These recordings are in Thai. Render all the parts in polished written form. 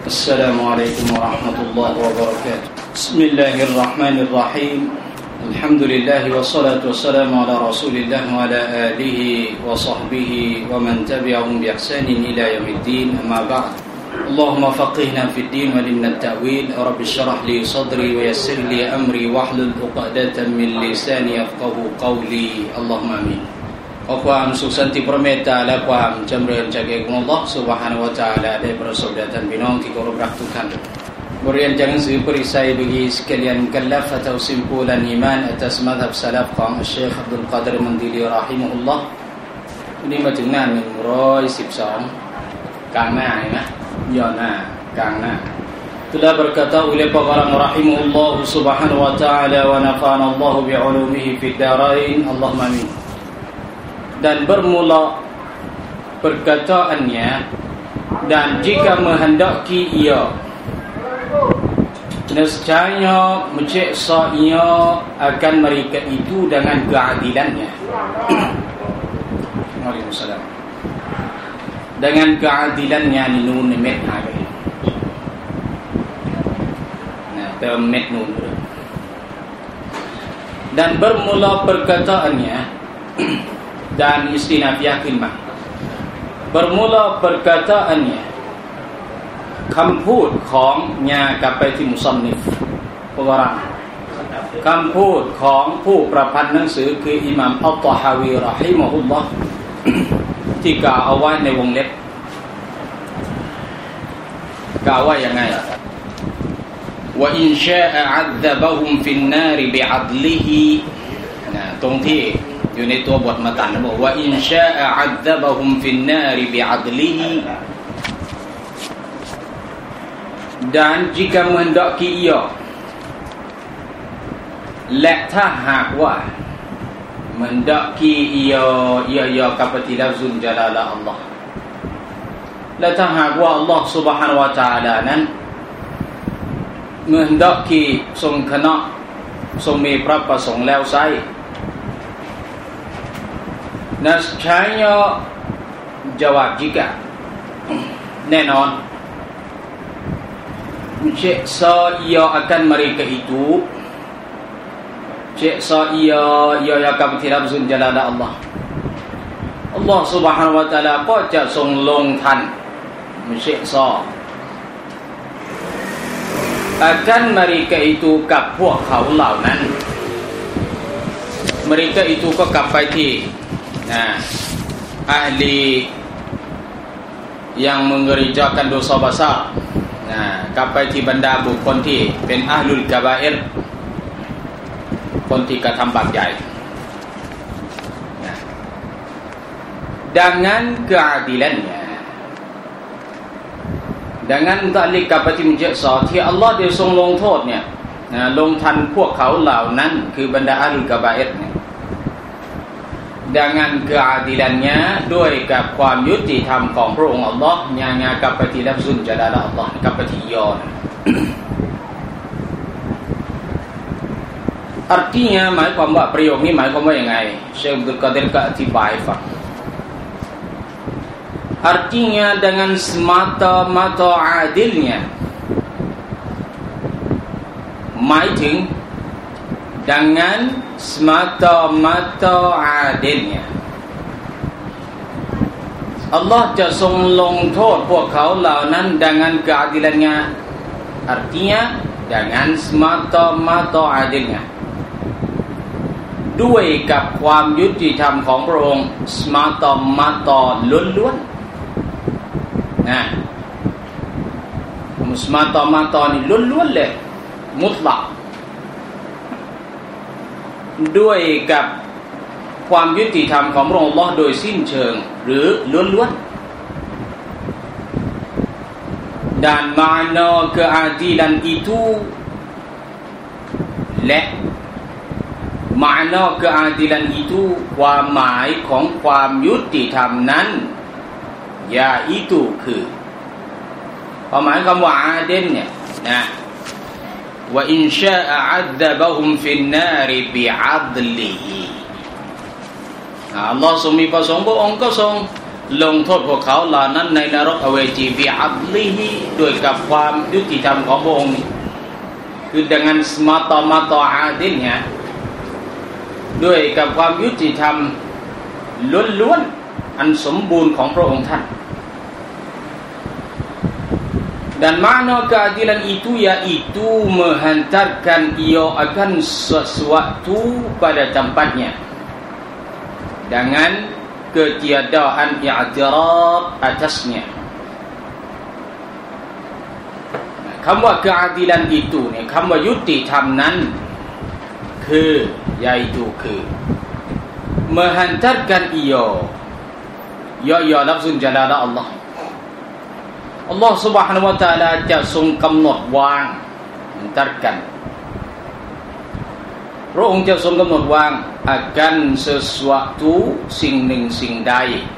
السلام عليكم ورحمة الله وبركاته بسم الله الرحمن الرحيم الحمد لله والصلاة والسلام على رسول الله وعلى آله وصحبه ومن تبعهم بإحسان إلى يوم الدين أما بعد اللهم فقهنا في الدين وعلمنا التأويل رب اشرح لي صدري ويسر لي أمري واحلل عقدة من لساني يفقهوا قولي اللهم آمين ขอความสุขสันติประเมตตาและความจำเริญจากอัลลอฮฺซุบฮานะฮูวะตะอาลาได้ประสบแด่ท่านพี่น้องที่เคารพรักทุกท่านบทเรียนจากหนังสือปริษัย bagi sekalian mukallaf atau simpulan iman atas mazhab salaf ของอัชชัยค Abdul Qadir Mandili rahimahullah วันนี้มาถึงหน้า112กลางหน้าเห็นไหมย่อหน้ากลางหน้า telah berkata oleh pengarang rahimahullah subhanahu wa ta'ala wa nafa'ana Allah bi'ulumihi fid darain Allahumma amin dan bermula perkataannya dan jika menghendaki ia nescaya menceksa ia akan mereka itu dengan keadilannya Waalaikumsalam dengan keadilannya ni nun met ada nah term met nun dan bermula perkataannya dan istinafiah kalimah bermula perkataannya คำพูดของญากลับไปที่มุซันนิฟผู้วารคำพูดของผู้ประพันธ์หนังสือคืออิหม่ามอัตตะฮาวีเราะฮิมะฮุลลอฮ์ที่กล่าวเอาไว้ในวงเล็บกล่าวว่ายังไงว่าอินชาอะอัซบะฮุมฟินนารบิอัดลิฮิตรงที่อยู่ในตัวบทมาตันบอกว่าอินชาอะอัซบะฮุมฟินนารบิอัดลิฮิdan jika menghendaki ia และถ้าหากว่า menghendaki ia kapati lafzul jalalah Allah และถ้าหากว่า Allah Subhanahu wa taala นั้น menghendaki ทรงคณะทรงมีพระประสงค์แล้วไซnescaya jawab jika แน่นอนCeksa ia akan mereka itu Ceksa ia akan bertilabzun jalalah Allah Allah subhanahu wa ta'ala ก็จะทรงลงทัน Ceksa akan mereka itu กับพวกเขาเหล่านั้น mereka itu ก็กลับไปที่ahli yang mengerjakan dosa besarกลับไปที่บรรดาบุคคลที่เป็นอะห์ลุลกะบาอิรคนที่กระทำบาปใหญ่dengan keadilannya dengan ta'liq กลับไปที่มุญซอที่อัลเลาะห์ได้ทรงลงโทษเนี่ยลงทันพวกเขาเหล่านั้นคือบรรดาอะห์ลุลกะบาอิรเนี่ยdengan keadilannya ด้วยกับความยุติธรรมของพระองค์อัลลอฮ์ญากลับไปที่ลัฟซุลจลาละอัลลอฮ์กลับไปที่ยอ artinya หมายความว่าประโยคนี้หมายความว่ายังไงเชค Abdul Qadir ก็อธิบายฟัง artinya dengan semata-mata adilnya หมายถึงdengan semata-mata adilnya Allah จะทรงลงโทษพวกเขาเหล่านั้น dengan keadilannya artinya dengan semata-mata adilnya ด้วยกับความยุติธรรมของพระองค์ semata-mata ล้วนๆนะ semata-mata นี่ล้วนๆเลยมุตลักด้วยกับความยุติธรรมของพระองค์อัลเลาะห์โดยสิ้นเชิงหรือล้วนๆ dan makna keadilan itu และ makna keadilan itu ความหมายของความยุติธรรมนั้นยาอิตุคือความหมายคำว่าอาดิลเนี่ยนะว่าอินชาอะอัซบะฮุมฟินนาริบิอัดลิฮิอัลลอฮ์ทรงมีประสงค์พระองค์ก็ทรงลงโทษพวกเขาเหล่านั้นในนรกอเวจีบิอัดลิฮิด้วยกับความยุติธรรมของพระองค์คือdengan semata-mata adilnyaด้วยกับความยุติธรรมล้วนๆอันสมบูรณ์ของพระองค์ท่านdan makna keadilan itu yaitu menghantarkan ia akan sesuatu pada tempatnya dengan ketiadaan i'tirad atasnya. คำว่า keadilan itu เนี่ยคำว่ายุติธรรมนั้นคือ yaitu คือ menghantarkan ia ya lafzun jalalah Allah Allah Subhanahu wa taala จะทรงกำหนดวางhantarkan พระองค์จะทรงกำหนดวาง akan sesuatu สิ่งหนึ่งสิ่งใด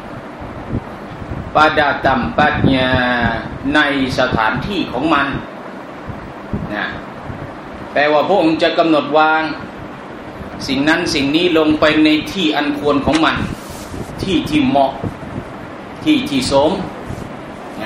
pada tempatnya ในสถานที่ของมันนะแปลว่าพระองค์จะกำหนดวางสิ่งนั้นสิ่งนี้ลงไปในที่อันควรของมันที่ที่เหมาะที่สมนะ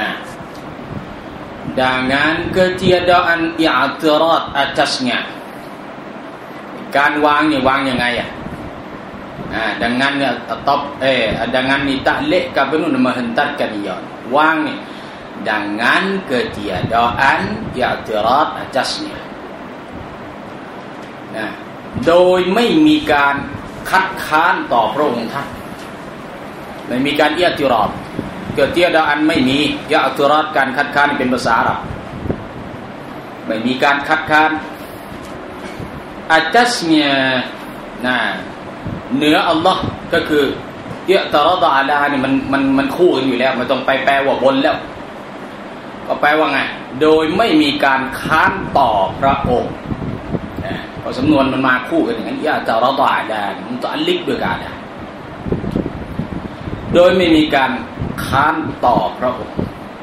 dengan ketiadaan i'tirad atasnya การวางเนี่ยวางยังไงdengan dengan ditaklekkan penuh menghentarkan ia วางนี่ dengan ketiadaan i'tirad atasnya นะโดยไม่มีการคัดค้านต่อพระองค์ท่านไม่มีการi'tirad ketiadaan ไม่มีi'tirad การคัดค้านเป็นภาษาอาหรับไม่มีการคัดค้าน atasnya นะเหนืออัลลอฮ์ก็คือi'tirad ala นี่มันคู่กันอยู่แล้วไม่ต้องไปแปลว่าบนแล้วก็แปลว่าไงโดยไม่มีการค้านต่อพระองค์เพราะสำนวนมันมาคู่กันอย่างนั้นi'tirad ala มันต้องอัลลิกด้วยกันโดยไม่มีการค้านต่อพระองค์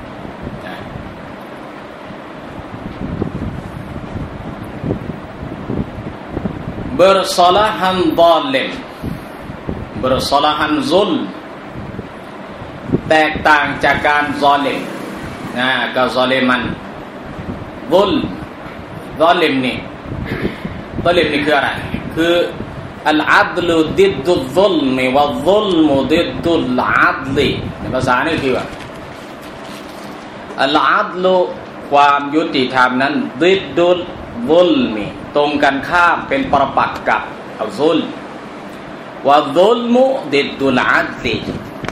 bersalahan zalim bersalahan zulm แตกต่างจากการซอลิมก็ซอลิมันซุลซอลิมนี่คืออะไรคืออัลอัดลุดิดดุลซุลมวัลซุลมุดิดดุลอัดลิในภาษานี่คือว่าอัลอัดลุความยุติธรรมนั้นดิดดุลซุลมตรงกันข้ามเป็นปรปักษ์กับอัลซุลวัลซุลมุดิดดุลอัดลิ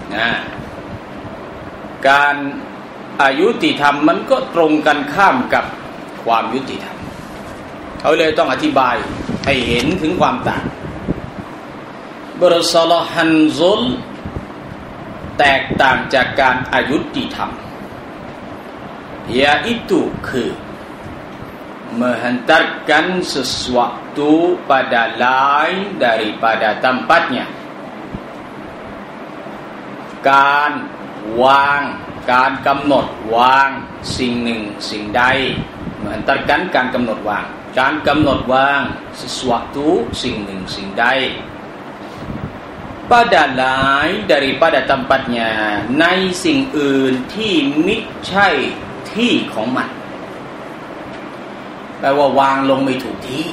การอายุติธรรมมันก็ตรงกันข้ามกับความยุติธรรมเขาเลยต้องอธิบายให้เห็นถึงความต่างbersalahan zul แตกต่างจากการอายุติธรรม yaitu คือ menghantarkan sesuatu pada lain daripada tempatnya การวางการกำหนดวางสิ่งหนึ่งสิ่งใด menghantarkan การกำหนดวางการกำหนดวาง sesuatu สิ่งหนึ่งสิ่งใดpada lain daripada tempatnya ในสิ่งอื่นที่มิใช่ที่ของมันแปลว่าวางลงไม่ถูกที่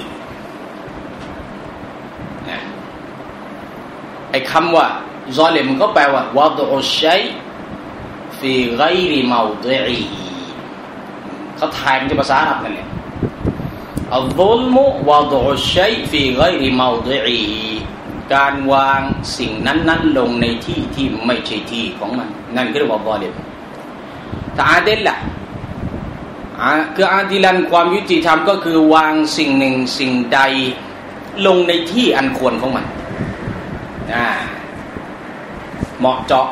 ไอ้คำว่าซอลิมก็แปลว่าวะดุชัยฟีไกริมาวดิอิเขาถ่ายเป็นภาษาอาหรับนั่นแหละอัลซุลมุวะดุชัยฟีไกริมาวดิอิการวางสิ่งนั้นๆลงในที่ที่ไม่ใช่ที่ของมันนั่นคือเรียกว่าซอลิมถ้าอาดิลล่ะคืออาดิลันความยุติธรรมก็คือวางสิ่งหนึ่งสิ่งใดลงในที่อันควรของมันเหมาะเจาะ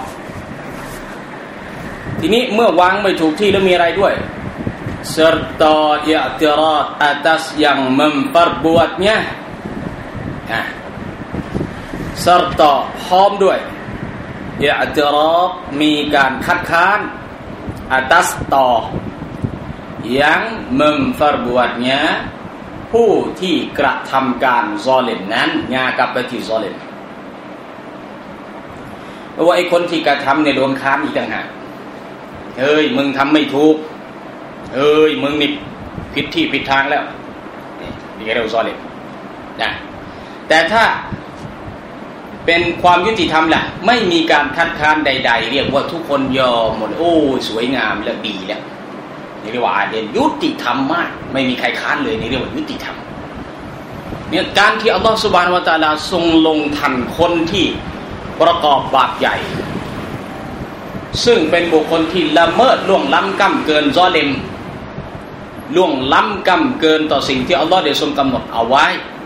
ทีนี้เมื่อวางไม่ถูกที่แล้วมีอะไรด้วย serta i'tirad atas yang memperbuatnya serta พร้อมด้วย i'tirad มีการคัดค้าน atas ต่อ yang memperbuatnya ผู้ที่กระทำการซอลิมนั้นงากับไปที่ซอลิมว่าไอ้คนที่กระทำเนี่ยโดนค้านอีกต่างหากเอ้ยมึงทำไม่ถูกเอ้ยมึงนี่ผิดที่ผิดทางแล้วนี่เรียกว่าซอลิมนะแต่ถ้าเป็นความยุติธรรมล่ะไม่มีการคัดค้านใดๆเรียกว่าทุกคนยอมหมดโอ้สวยงามและดีแล้วนี่เรียกว่าเด่นยุติธรรมมากไม่มีใครค้านเลยนี่เรียกว่ายุติธรรมเนี่ยการที่อัลลอฮฺซุบฮานะฮูวะตะอาลาทรงลงทันคนที่ประกอบบาปใหญ่ซึ่งเป็นบุคคลที่ละเมิดล่วงล้ำก้ำเกินซอลิมล่วงล้ำก้ำเกินต่อสิ่งที่อัลลอฮฺได้ทรงกำหนดเอาไว้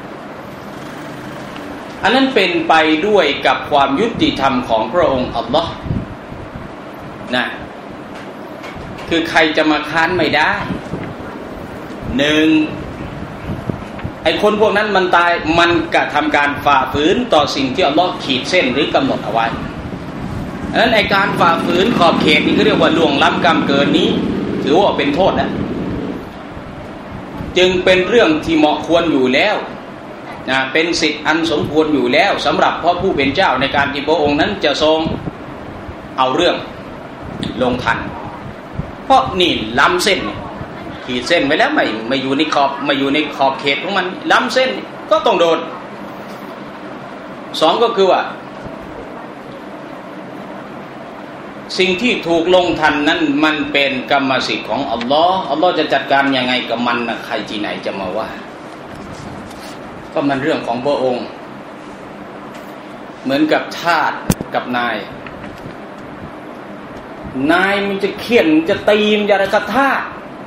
อันนั้นเป็นไปด้วยกับความยุติธรรมของพระองค์อัลลอฮ์นะคือใครจะมาค้านไม่ได้หนึ่งไอ้คนพวกนั้นมันตายมันกระทำการฝ่าฝืนต่อสิ่งที่อัลลอฮ์ขีดเส้นหรือกำหนดเอาไว้อันนั้นไอ้การฝ่าฝืนขอบเขตนี้ก็เรียกว่าล่วงล้ำกำเกินนี้ถือว่าเป็นโทษนะจึงเป็นเรื่องที่เหมาะควรอยู่แล้วนะเป็นสิทธิ์อันสมควรอยู่แล้วสำหรับพระผู้เป็นเจ้าในการที่พระองค์นั้นจะทรงเอาเรื่องลงทันเพราะนี่ล้ำเส้นขีดเส้นไว้แล้วไม่อยู่ในขอบเขตของมันล้ำเส้นก็ต้องโดนสองก็คือว่าสิ่งที่ถูกลงทันนั้นมันเป็นกรรมสิทธิ์ของอัลลอฮ์จะจัดการยังไงกับมันนะใครที่ไหนจะมาว่าก็มันเรื่องของพระองค์เหมือนกับทาสกับนายมันจะเคี่ยนจะตีมจะอะไรกับทาส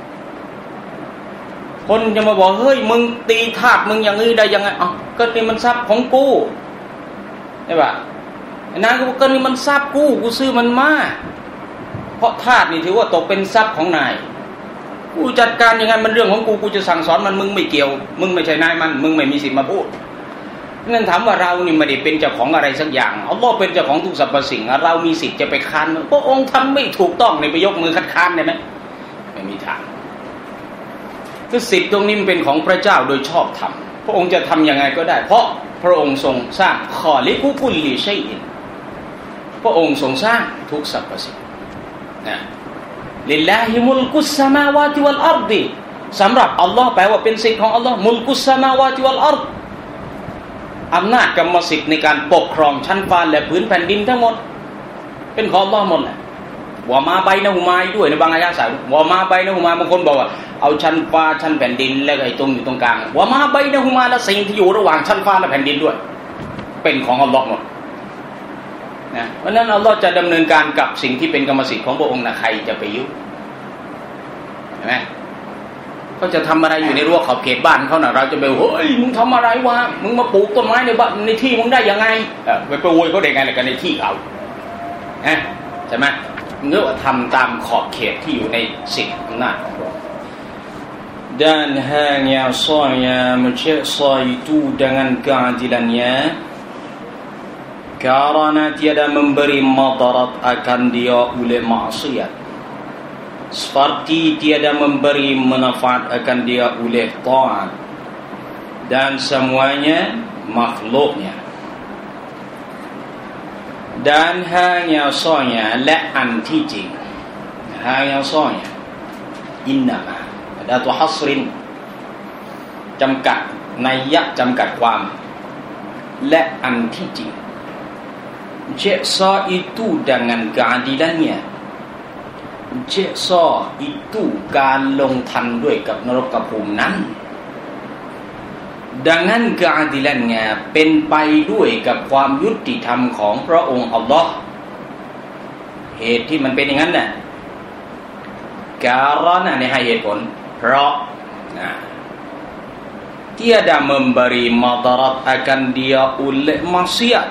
คนจะมาบอกเฮ้ยมึงตีทาสมึงอย่างนี้ได้ยังไงอ๋อก็นี่มันทรัพย์ของกูใช่ป่ะนายก็นี่มันทรัพย์กูซื้อมันมาเพราะทาสนี่ถือว่าตกเป็นทรัพย์ของนายกูจัดการยังไงมันเรื่องของกูจะสั่งสอนมันมึงไม่เกี่ยวมึงไม่ใช่นายมันมึงไม่มีสิทธิ์มาพูดนั่นถามว่าเรานี่ไม่ได้เป็นเจ้าของอะไรสักอย่างอัลเลาะห์เป็นเจ้าของทุกสรรพสิ่งเรามีสิทธิ์จะไปค้านพระองค์ทำไม่ถูกต้องในไปยกมือคัดค้านได้ไหมไม่มีทางคือสิทธิ์ตรงนี้มันเป็นของพระเจ้าโดยชอบธรรมพระองค์จะทำยังไงก็ได้เพราะพระองค์ทรงสร้างขอลิกุกุลลิชัยอินพระองค์ทรงสร้างทุกสรรพสิ่งนะลิลลาฮิมุลกุสสมาวาติวัลอัรฎิสำหรับอัลลอฮ์แปลว่าเป็นสิทธิ์ของอัลลอฮ์มุลกุสสมาวาติวัลอัรฎอำนาจกรรมสิทธิ์ในการปกครองชั้นฟ้าและพื้นแผ่นดินทั้งหมดเป็นของอัลลอฮ์หมดแหละวะมาไบนะฮูมาด้วยในบางอายะห์ใส่วะมาไบนะฮูมาบางคนบอกว่าเอาชั้นฟ้าชั้นแผ่นดินแล้วไอ้ตรงอยู่ตรงกลางวะมาไบนะฮูมาและสิ่งที่อยู่ระหว่างชั้นฟ้าและแผ่นดินด้วยเป็นของอัลลอฮ์หมดนะเพราะนั้นอัลลอฮ์จะดำเนินการกับสิ่งที่เป็นกรรมสิทธิ์ของพระองค์นะใครจะไปยุ่งเห็นไหมเขาจะทำอะไรอยู่ในรั้วขอบเขตบ้านเขาน่ะเราจะไปเฮ้ยมึงทำอะไรวะมึงมาปลูกต้นไม้ในบ้านในที่มึงได้ยังไงไปโวยเขาได้ไงล่ะกันในที่เขาใช่ไหมมึงก็ทำตามขอบเขตที่อยู่ในสิทธิ์อำนาจของเรา dan hanya saya mencegah itu dengan keadilannya karena tiada memberi madarat akan dia oleh maksiat seperti tiada memberi manfaat akan dia oleh taat dan semuanya makhluknya dan hanya sayaและอันที่จริง hanya saya innama adaตัวฮัสรินจำกัดนัยยะจำกัดความและอันที่จริง Jeksa itu dengan keadilannya Jeksa itu การลงทันด้วยกับนรกภูมินั้นดังนั้นkeadilannyaเป็นไปด้วยกับความยุติธรรมของพระองค์อัลลอฮ์เหตุที่มันเป็นอย่างนั้นน่ะการะนะในให้เหตุผลเพราะtiada memberi madarat akan dia oleh maksiat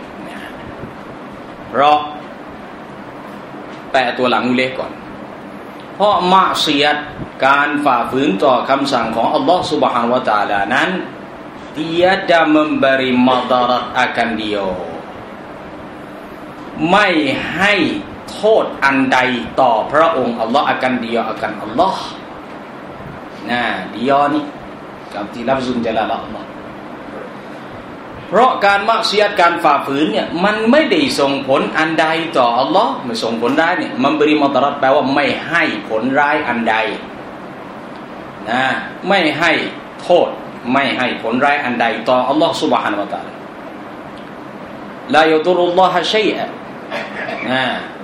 เพราะแปะตัวหลังเล็กก่อนเพราะมะซียะห์การฝ่าฝืนต่อคำสั่งของอัลลอฮฺซุบฮานะฮูวะตะอาลานั้น tiada memberi madarat akan dia ไม่ให้โทษอันใดต่อพระองค์อัลลอฮฺ akan dia akan อัลลอฮฺdia นี่กับที่ลัฟซุนจะละอัลลอฮฺเพราะการมักซิยัตการฝ่าฝืนเนี่ยมันไม่ได้ส่งผลอันใดต่ออัลลอฮ์ไม่ส่งผลร้ายเนี่ยมันบริมอตรัสแปลว่าไม่ให้ผลร้ายอันใดนะไม่ให้โทษไม่ให้ผลร้ายอันใดต่ออัลลอฮ์ซุบฮานะฮูวะตะอาลาลายุดุรุลลอฮะชัยอะนะ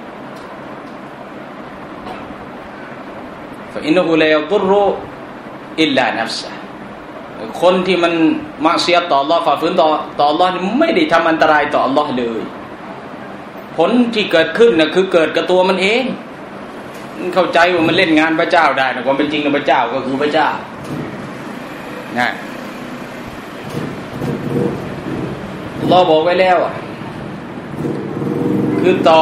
ฟะอินนะฮูลายุดุรุอิลลานัฟซะฮ์คนที่มันมักซิยัตต่ออัลเลาะห์ฝ่าฝืนต่ออัลเลาะห์นี่ไม่ได้ทำอันตรายต่ออัลเลาะห์เลยผลที่เกิดขึ้นน่ะคือเกิดกับตัวมันเองมันเข้าใจว่ามันเล่นงานพระเจ้าได้นะความเป็นจริงพระเจ้าก็คือพระเจ้านะอัลเลาะห์บอกไว้แล้วอ่ะคือต่อ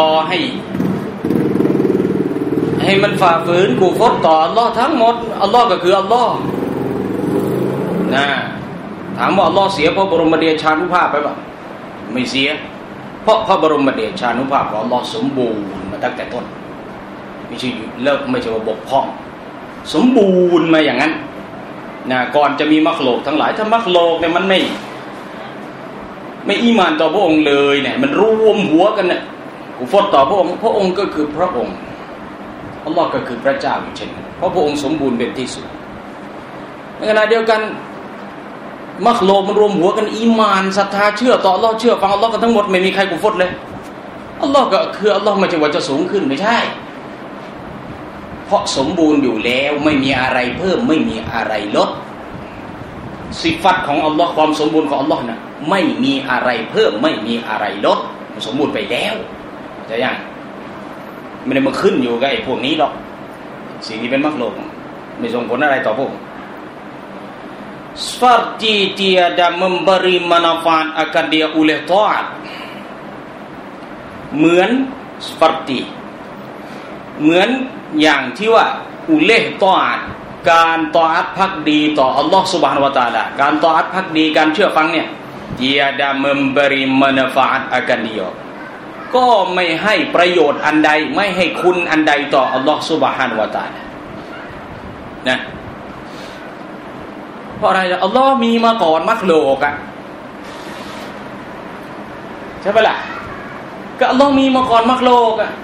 ให้มันฝ่าฝืนกูฟรต่ออัลเลาะห์ทั้งหมดอัลเลาะห์ก็คืออัลเลาะห์นะถามว่าอัลเลาะห์เสียเพราะบรมเดชานุภาพไปป่ะไม่เสียเพราะพระบรมเดชานุภาพของอัลเลาะห์สมบูรณ์มาตั้งแต่ต้นไม่ใช่เลิกไม่ใช่ว่าบกพร่องสมบูรณ์มาอย่างนั้นนะก่อนจะมีมักโลกทั้งหลายถ้ามักโลกเนี่ยมันไม่อีหม่านต่อพระองค์เลยเนี่ยมันรวมหัวกันเนี่ยกูฟรต่อพระองค์ก็คือพระองค์อัลเลาะห์ก็คือพระเจ้าอยู่เช่นนั้นเพราะพระองค์สมบูรณ์เป็นที่สุดในขณะเดียวกันมักโลกมันรวมหัวกันอีหม่านศรัทธาเชื่อต่ออัลเลาะห์เชื่อฟังอัลเลาะห์กันทั้งหมดไม่มีใครกูฟรเลยอัลเลาะห์ก็คืออัลเลาะห์ไม่ใช่ว่าจะสูงขึ้นไม่ใช่เพราะสมบูรณ์อยู่แล้วไม่มีอะไรเพิ่มไม่มีอะไรลดสิฟัตของอัลเลาะห์ความสมบูรณ์ของอัลเลาะห์น่ะไม่มีอะไรเพิ่มไม่มีอะไรลดสมบูรณ์ไปแล้วจะยังไม่ได้มาขึ้นอยู่กับไอ้พวกนี้หรอกสิ่งที่เป็นมักโลกไม่ส่งผลอะไรต่อพวกseperti tiada memberi manfaat akan dia oleh taat เหมือน seperti เหมือนอย่างที่ว่าอุเลห์ตออาตการตออาตภักดีต่ออัลลอฮ์ Subhanahu Wa Taala การตออาตภักดีการเชื่อฟังเนี่ย tiada memberi manfaat akan dia ก็ไม่ให้ประโยชน์อันใดไม่ให้คุณอันใดต่ออัลลอฮ์ Subhanahu Wa Taala นะเพราะอะไรล่ะอัลลอฮ์มีมาก่อนมักโลกอ่ะใช่ปะล่ะก็อัลลอฮ์มีมาก่อนมักโลกอ่ะ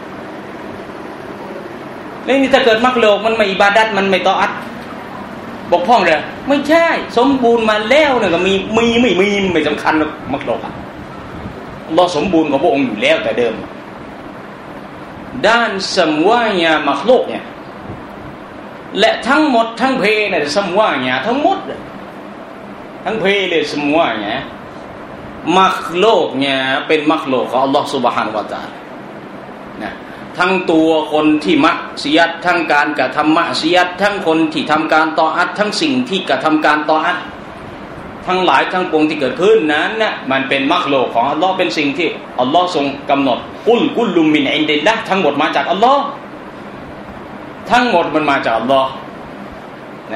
แล้วนี่ถ้าเกิดมักโลกมันไม่อิบาดัตมันไม่ตออัตบกพร่องเลยไม่ใช่สมบูรณ์มาแล้วเนี่ยก็มีไม่สำคัญหรอกมักโลกอ่ะอัลลอฮ์สมบูรณ์ของพระองค์อยู่แล้วแต่เดิมด้าน semuanya makhluk เนี่ยและทั้งหมดทั้งเพเนี่ย semuanya ทั้งหมดทั้งเพเลย semuanya มักโลกเนี่ยเป็นมักโลกของอัลลอฮ์ Subhanahu Wa Taala นะทั้งตัวคนที่มักซิยัตทั้งการกระทำมักซิยัตทั้งคนที่ทำการตออัตทั้งสิ่งที่กระทำการตออัตทั้งหลายทั้งปวงที่เกิดขึ้นนั้นน่ะมันเป็นมักโลกของอัลลอฮ์เป็นสิ่งที่อัลลอฮ์ทรงกำหนดกุลลุมินอินดิลละห์ทั้งหมดมาจากอัลลอฮ์ทั้งหมดมันมาจากอัลลอฮ์นะ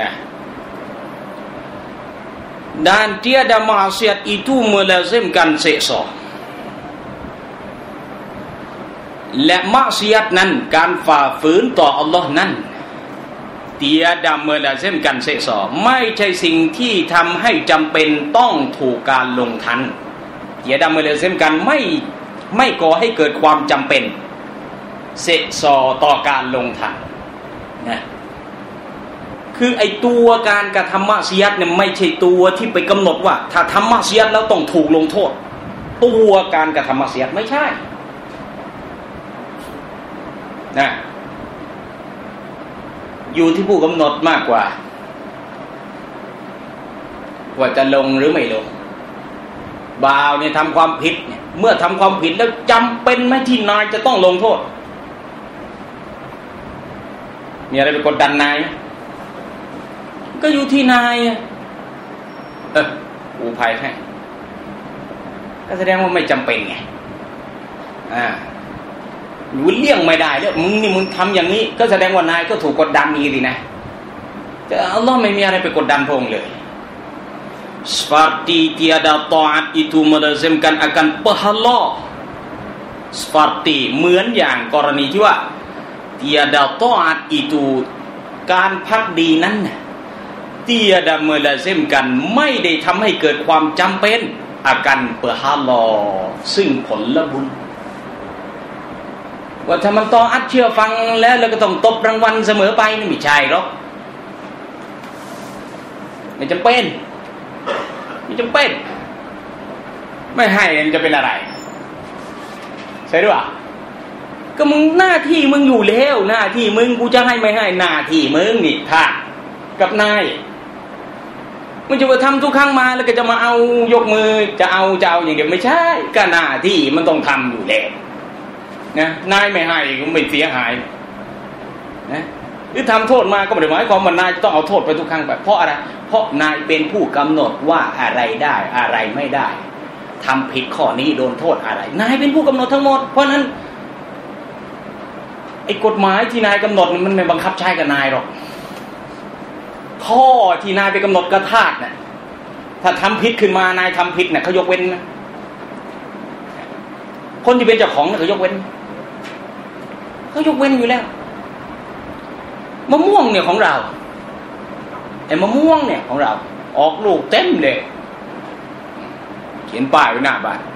dan tiada maksiat itu melazimkan siksa และมักซิยัตนั้นการฝ่าฝืนต่ออัลลอฮ์นั้น tiada melazimkan siksa ไม่ใช่สิ่งที่ทำให้จำเป็นต้องถูกการลงทัน tiada melazimkan ไม่ก่อให้เกิดความจำเป็นsiksaต่อการลงทันนะคือไอตัวการกระทำมักซิยัตเนี่ยไม่ใช่ตัวที่ไปกำหนดว่าถ้าทำมักซิยัตแล้วต้องถูกลงโทษตัวการกระทำมักซิยัตไม่ใช่นะอยู่ที่ผู้กำหนดมากกว่าว่าจะลงหรือไม่ลงบ่าวเนี่ยทำความผิดเนี่ยเมื่อทำความผิดแล้วจำเป็นไหมที่นายจะต้องลงโทษมีอะไรไปกดดันนายก็อยู่ที่นายกูภัยให้ก็แสดงว่าไม่จำเป็นไงอยู่เลี่ยงไม่ได้แล้วมึงทำอย่างนี้ก็แสดงว่านายก็ถูกกดดันนี่สินะแต่อัลลอฮ์ไม่มีอะไรไปกดดันพระองค์เลย seperti tiada taat itu melazimkan akan pahala seperti เหมือนอย่างกรณีที่ว่า tiada taat itu การภักดีนั้นtiada melazimkan ไม่ได้ทำให้เกิดความจำเป็น akan berhala ซึ่งผลละบุญว่าถ้ามันตออัดเชื่อฟังแล้วก็ต้องตบรางวัลเสมอไปนี่ไม่ใช่หรอกไม่จำเป็นไม่ให้มันจะเป็นอะไรใช่หรือเปล่าก็มึงหน้าที่มึงอยู่แล้วหน้าที่มึงกูจะให้ไม่ให้หน้าที่มึงนี่ท่ากับนายมึงจะมาทำทุกครั้งมาแล้วก็จะมาเอายกมือจะเอาอย่างเดียวไม่ใช่ก็หน้าที่มันต้องทำอยู่แล้วนะนายไม่ให้ก็ไม่เสียหายนะหรือทำโทษมาก็ไม่ได้หมายความว่านายต้องเอาโทษไปทุกครั้งแบบเพราะอะไรเพราะนายเป็นผู้กำหนดว่าอะไรได้อะไรไม่ได้ทำผิดข้อนี้โดนโทษอะไรนายเป็นผู้กำหนดทั้งหมดเพราะนั้นไอ้กฎหมายที่นายกำหนดมันไม่บังคับใช้กับนายหรอกข้อที่นายไปกำหนดกระทาสน่ะถ้าทำผิดขึ้นมานายทำผิดน่ะเขายกเว้นนะคนที่เป็นเจ้าของน่ะเขายกเว้นอยู่แล้วมะม่วงเนี่ยของเราไอ้มะม่วงเนี่ยของเราออกลูกเต็มเลยเขียนป้ายไว้หน้าบ้าน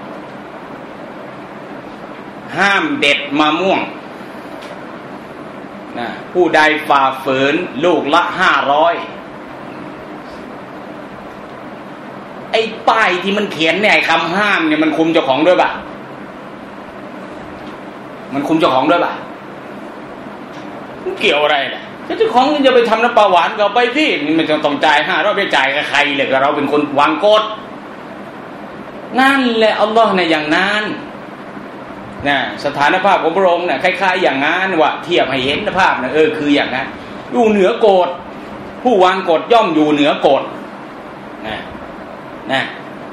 ห้ามเด็ดมะม่วงนะผู้ใดฝ่าฝืนลูกละ500ไอ้ป้ายที่มันเขียนเนี่ยคำห้ามเนี่ยมันคุมเจ้าของด้วยป่ะมันคุมเจ้าของด้วยป่ะมันเกี่ยวอะไรล่ะเจ้าของจะไปทำน้ำปลาหวานก็ไปที่นี่มันต้องจ่าย500ไปจ่ายกับใครเลยก็เราเป็นคนวางกฎนั่นแหละอัลลอฮ์เนี่ยอย่างนั้นนะสถานภาพของพระองค์เนี่ยคล้ายๆอย่างนั้นว่าเทียบให้เห็นภาพนะคืออย่างนั้นอยู่เหนือกฎผู้วางกฎย่อมอยู่เหนือกฎนะ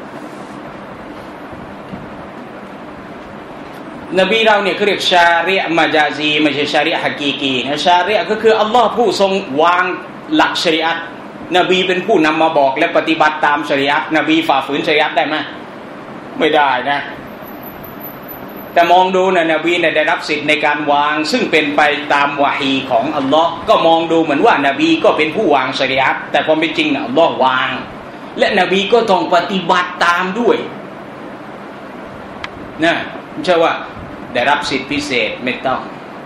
นบีเราเนี่ยเขาเรียกชาริอะห์มาจาซีไม่ใช่ชาริอะห์ฮะกีกีนะชาริอะห์ก็คืออัลลอฮ์ผู้ทรงวางหลักชะรีอะห์นบีเป็นผู้นำมาบอกและปฏิบัติตามชะรีอะห์นบีฝ่าฝืนชะรีอะห์ได้ไหมไม่ได้นะแต่มองดูนะนบีเนี่ยได้รับสิทธิ์ในการวางซึ่งเป็นไปตามวะฮีของอัลลอฮ์ก็มองดูเหมือนว่านบีก็เป็นผู้วางชะรีอะห์แต่ความเป็นจริงนะอัลลอฮ์วางและนบีก็ต้องปฏิบัติตามด้วยนะไม่ใช่ว่าได้รับสิทธิพิเศษไม่ต้อง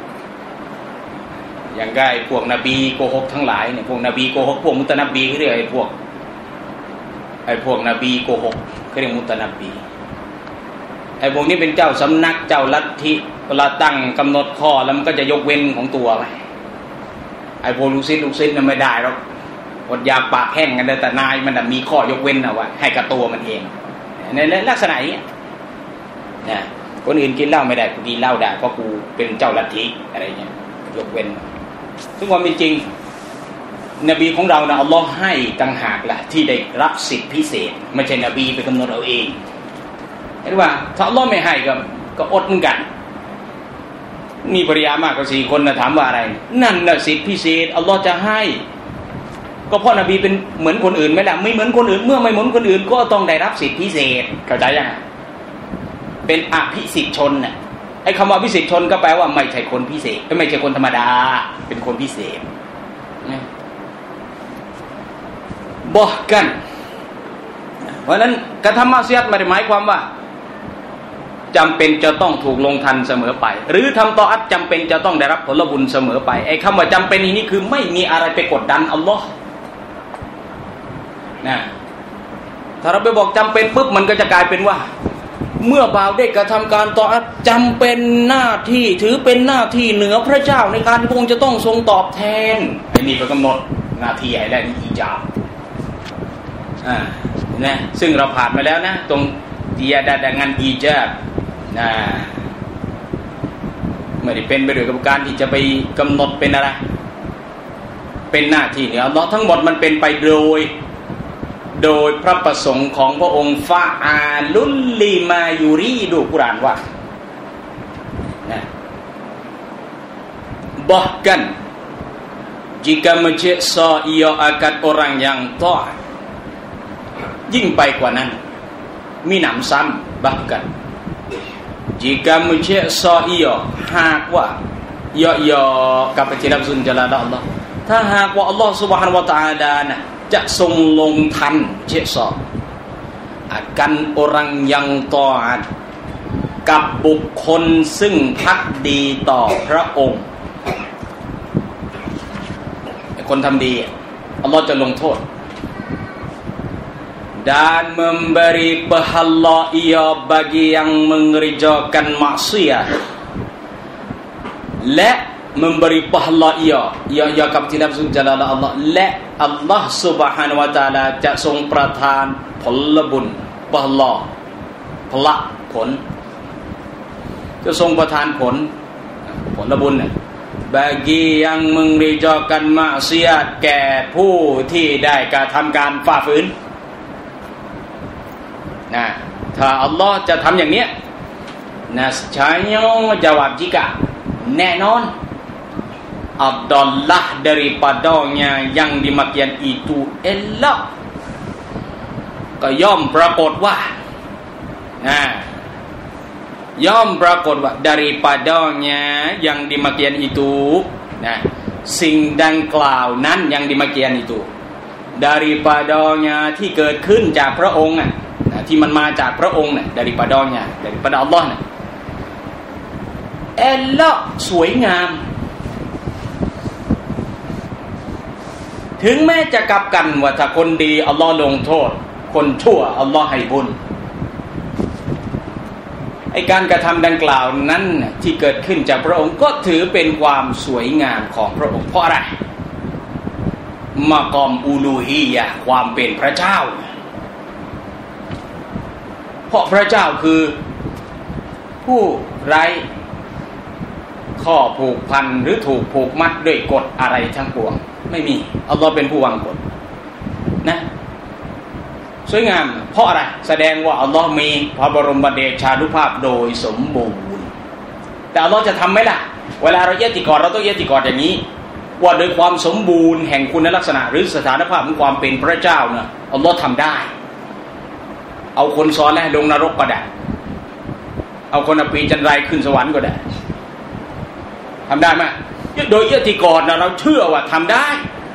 อย่างไงพวกนบีโกหกทั้งหลายเนี่ยพวกนบีโกหกพวกมุตนบีเขาเรียกไอ้พวกนบีโกหกเขาเรียกมุตนบีไอ้พวกนี้เป็นเจ้าสำนักเจ้าลัทธิเวลาตั้งกำหนดข้อแล้วมันก็จะยกเว้นของตัวไปไอ้พวกลูกศิษย์น่ะไม่ได้หรอกอดอยากปากแห้งกันแต่นายมันมีข้อยกเว้นเอาไว้ให้กับตัวมันเองในลักษณะนี้นะคนอื่นกินเหล้าไม่ได้กูกินเหล้าได้เพราะกูเป็นเจ้าลัทธิอะไรเงี้ยยกเว้นซึ่งความเป็นจริงนบีของเรานะอัลลอฮ์ให้ต่างหากล่ะที่ได้รับสิทธิพิเศษไม่ใช่นบีไปกำหนดเอาเองเห็นว่าถ้าอัลลอฮ์ไม่ให้ก็อดเหมือนกันมีภรรยามากกว่า4คนนะถามว่าอะไรนั่นน่ะสิทธิพิเศษอัลลอฮ์จะให้ก็เพราะนบีเป็นเหมือนคนอื่นไหมล่ะไม่เหมือนคนอื่นเมื่อไม่เหมือนคนอื่นก็ต้องได้รับสิทธิพิเศษเข้าใจยังเป็นอภิสิทธิชนน่ะไอ้คำว่าอภิสิทธิชนก็แปลว่าไม่ใช่คนพิเศษไม่ใช่คนธรรมดาเป็นคนพิเศษบอกกันเพราะนั้นกระทำมาเสียดไม่ได้หมายความว่าจำเป็นจะต้องถูกลงทันเสมอไปหรือทำตออัตจำเป็นจะต้องได้รับผลบุญเสมอไปไอ้คำว่าจำเป็นนี้คือไม่มีอะไรไปกดดันอัลลอฮ์นะถ้าเราไปบอกจำเป็นปุ๊บมันก็จะกลายเป็นว่าเมื่อบ่าวได้กระทำการตออัตจำเป็นหน้าที่ถือเป็นหน้าที่เหนือพระเจ้าในการที่พระองค์จะต้องทรงตอบแทนไอ้นี่ก็กำหนดหน้าที่ให้ได้นี่อีจาบนะซึ่งเราผ่านมาแล้วนะตรงdia ada dengan ijab ไม่ได้เป็นไปด้วยกับการที่จะไปกำหนดเป็นอะไรเป็นหน้าที่เนี่ยอัลเลาะห์ทั้งหมดมันเป็นไปโดยพระประสงค์ของพระองค์ฟาอาลุลลิมายูรีดูกุรอานว่าbahkan jika menyiksa ia akan orang yang taatยิ่งไปกว่านั้นมีหนำซ้ำ bahkan jika menyiksa ia หากว่าia กับพระเจ้าสุนจลาละอัลลอฮ์ถ้าหากว่าอัลลอฮ์ซุบฮานะฮูวะตะอาลานะจะทรงลงทันเชซอ akan orang yang taat กับบุคคลซึ่งภักดีต่อพระองค์คนทำดีอัลลอฮ์จะลงโทษ dan memberi pahala ia bagi yang mengerjakan maksiat และmemberi pahala ia กับที่รับสุจริตอัลลอฮ์และอัลลอฮ์ Subhanahu wa taala จะทรงประทานผลบุญ pahala ผลจะทรงประทานผลบุญเนี่ย bagi yang mengerjakan maksiat แก่ผู้ที่ได้กระทำการฝ่าฝืนนะถ้าอัลลอฮ์จะทำอย่างเนี้ย nascaya jawab jika แน่นอน Abdullah daripadanya yang demikian itu elok ก็ย่อมปรากฏว่าย่อมปรากฏว่า daripadanya yang demikian itu นะสิ่งดังกล่าวนั้น yang demikian itu daripadanya ที่เกิดขึ้นจากพระองค์ที่มันมาจากพระองค์น่ะ daripadanya daripada Allah น่ะelok สวยงามถึงแม้จะกลับกันว่าถ้าคนดีอัลลอฮ์ลงโทษคนชั่วอัลลอฮ์ให้บุญไอ้การกระทำดังกล่าวนั้นที่เกิดขึ้นจากพระองค์ก็ถือเป็นความสวยงามของพระองค์เพราะอะไรมากอมอูลูฮียะความเป็นพระเจ้าเพราะพระเจ้าคือผู้ไร้ข้อผูกพันหรือถูกผูกมัดด้วยกฎอะไรทั้งปวงไม่มีอัลลอฮ์เป็นผู้วางกฎนะสวยงามเพราะอะไรแสดงว่าอัลลอฮ์มีพระบรมเดชานุภาพโดยสมบูรณ์แต่อัลลอฮ์จะทำไหมล่ะเวลาเราเยติกอดเราต้องเยติกอดอย่างนี้ว่าโดยความสมบูรณ์แห่งคุณลักษณะหรือสถานภาพของความเป็นพระเจ้าเนี่ยอัลลอฮ์ทำได้เอาคนซ้อนแล้วลงนรกก็ได้เอาคนอปีจันไรขึ้นสวรรค์ก็ได้ทำได้ไหมโดยเยติกอดเราเชื่อว่าทำได้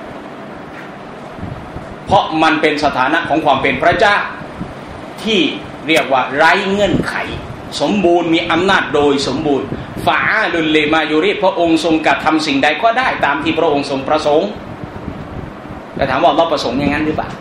เพราะมันเป็นสถานะของความเป็นพระเจ้าที่เรียกว่าไร้เงื่อนไขสมบูรณ์มีอำนาจโดยสมบูรณ์ฟาลุลเลมายูริพระองค์ทรงกระทำสิ่งใดก็ได้ตามที่พระองค์ทรงประสงค์แต่ถามว่าเราประสงค์อย่างนั้นหรือเปล่า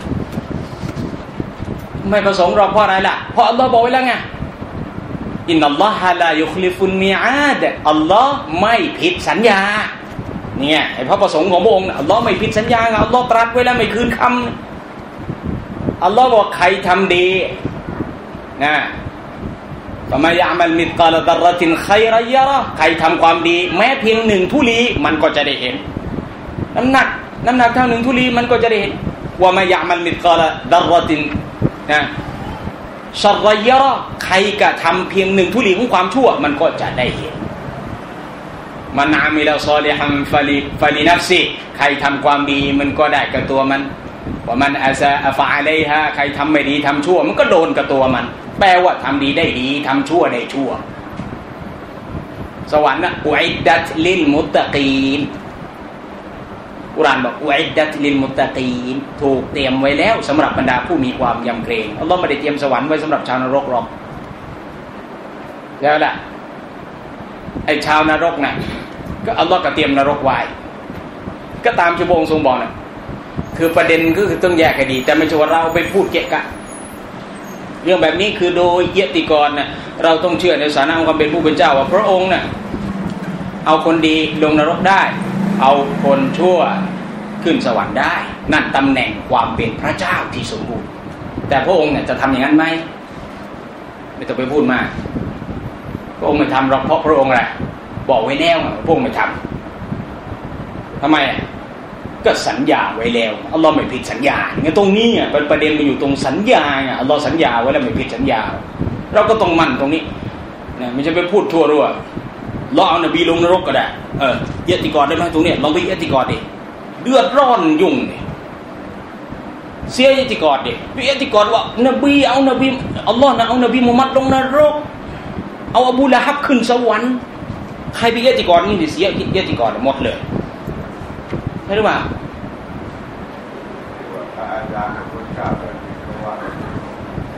ไม่ประสงค์เราเพราะอะไรล่ะเพราะอัลลอฮ์บอกไว้แล้วไงอินนัลลอฮะลายุคลิฟุลมีอาดอัลลอฮ์ไม่ผิดสัญญาเนี่ยไอ้พระประสงค์ของพระองค์อัลลอฮ์ไม่ผิดสัญญาอัลลอฮ์ตรัสไว้แล้วไม่คืนคำอัลลอฮ์บอกใครทำดีนะฟะมายะมัลมิษกาลดารตินคัยรัยยะรอใครทำความดีแม้เพียง1ธุลีมันก็จะได้เห็นน้ำหนักเท่า1ธุลีมันก็จะได้เห็นว่ามายะมัลมิษกาลดารตินนะชัรรัยยะรอใครกระทำเพียง1ธุลีของความชั่วมันก็จะได้เห็นมันอามิลซอลิฮัมฟะลินัฟซิใครทำความดีมันก็ได้กับตัวมันว่ามันอาซาฟะอะลัยฮาใครทำไม่ดีทำชั่วมันก็โดนกับตัวมันแปลว่าทำดีได้ดีทำชั่วได้ชั่วสวรรค์นะอุอิดดัตลิลมุตตะกีนกุรอานบอกอุอิดดัตลิลมุตตะกีนถูกเตรียมไว้แล้วสำหรับบรรดาผู้มีความยำเกรงอัลเลาะห์ไม่ได้เตรียมสวรรค์ไว้สำหรับชาวนรกหรอกแล้วล่ะไอ้ชาวนรกน่ะก็อัลเลาะห์ก็เตรียมนรกไว้ก็ตามที่พระองค์ทรงบอกน่ะคือประเด็นก็คือต้องแยกให้ดีแต่ไม่ใช่ว่าเราไปพูดเกะกะเรื่องแบบนี้คือโดยเยติกรน่ะเราต้องเชื่อในสถานะของความเป็นผู้เป็นเจ้าว่าพระองค์น่ะเอาคนดีลงนรกได้เอาคนชั่วขึ้นสวรรค์ได้นั่นตำแหน่งความเป็นพระเจ้าที่สมบูรณ์แต่พระองค์เนี่ยจะทำอย่างนั้นไหมไม่ต้องไปพูดมากพระองค์ไม่ทำหรอกเพราะพระองค์อะไรบอกไว้แล้วพระองค์ไม่ทำทำไมก็สัญญาไว้แล้วอัลลอฮ์ไม่ผิดสัญญางั้นตรงนี้เป็นประเด็นมันอยู่ตรงสัญญาอัลลอฮ์สัญญาไว้แล้วไม่ผิดสัญญาเราก็ต้องมั่นตรงนี้นะไม่ใช่ไปพูดทั่วรั่วเราเอานบีลงนรกก็ได้เยติกอดได้ไหมตรงนี้ลองไปเยติกอดดิเดือดร้อนยุ่งดิเสียเยติกอดดิเยติกอดว่านบีเอานบีอัลลอฮ์นะเอานบีมุฮัมมัดลงนรกเอาอบูละฮับขึ้นสวรรค์ใครไปเยติกอดนี่ดิเสียเยติกอดหมดเลยใช่หรือเปล่า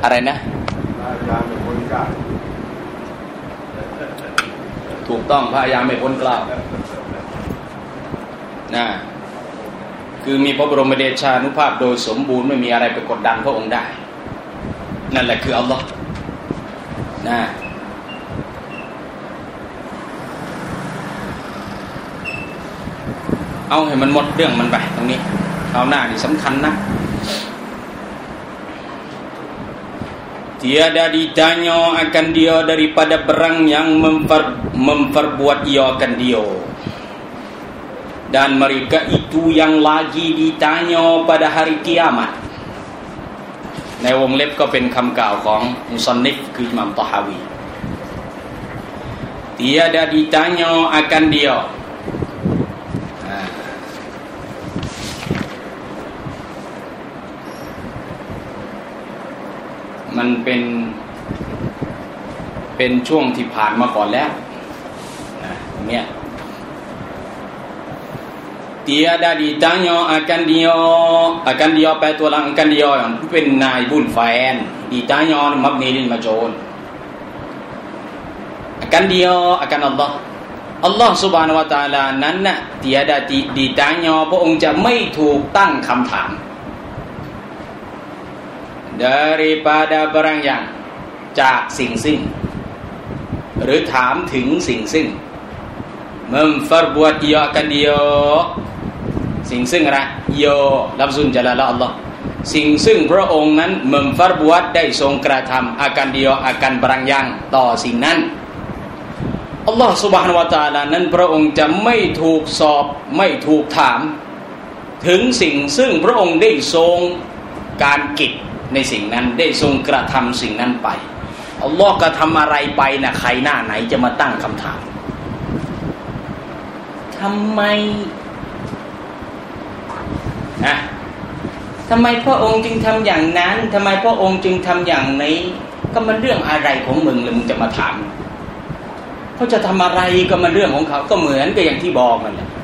อะไรนะถูกต้องพยายามไม่พ้นเกล้านะคือมีพระบรมเดชานุภาพโดยสมบูรณ์ไม่มีอะไรไปกดดันพระองค์ได้นั่นแหละคืออัลลอฮ์นะเอาให้มันหมดเรื่องมันไปตรงนี้คราวหน้านี่สำคัญนะtiada ditanya akan dia daripada perang yang memperbuat ia akan dia dan mereka itu yang lagi ditanya pada hari kiamat ในวงเล็บก็เป็นคำกล่าวของมุซันนิฟคืออิหม่ามตอฮาวี tiada ditanya akan diaมันเป็นช่วงที่ผ่านมาก่อนแล้วเนี่ย tiada ditanya akan dia แปลตัวหลัง akan dia เป็นนายบุญแฟน ditanya มับนีลิลมาโจล akan dia akan Allah Subhanahu wa taala นั้นน่ะ tiada ditanya พระองค์จะไม่ถูกตั้งคำถามdaripada barang yang จากสิ่งซึ่งหรือถามถึงสิ่งซึ่ง memperbuat ia akan dia สิ่งซึ่งอะไร ia ลัฟซุนจลาละอัลลอฮ์สิ่งซึ่งพระองค์นั้น memperbuat ได้ทรงกระทำ akan dia akan barang yang ต่อสิ่งนั้นอัลลอฮ์ Subhanahu wa taala นั้นพระองค์จะไม่ถูกสอบไม่ถูกถามถึงสิ่งซึ่งพระองค์ได้ทรงการกิจในสิ่งนั้นได้ทรงกระทำสิ่งนั้นไปอัลลอฮ์กระทำอะไรไปนะใครหน้าไหนจะมาตั้งคำถามทำไมพระองค์จึงทำอย่างนั้นทำไมพระองค์จึงทำอย่างนี้ก็มันเรื่องอะไรของมึงเลยมึงจะมาถามเขาจะทำอะไรก็มันเรื่องของเขาก็เหมือนกับอย่างที่บอกนั่นแหละ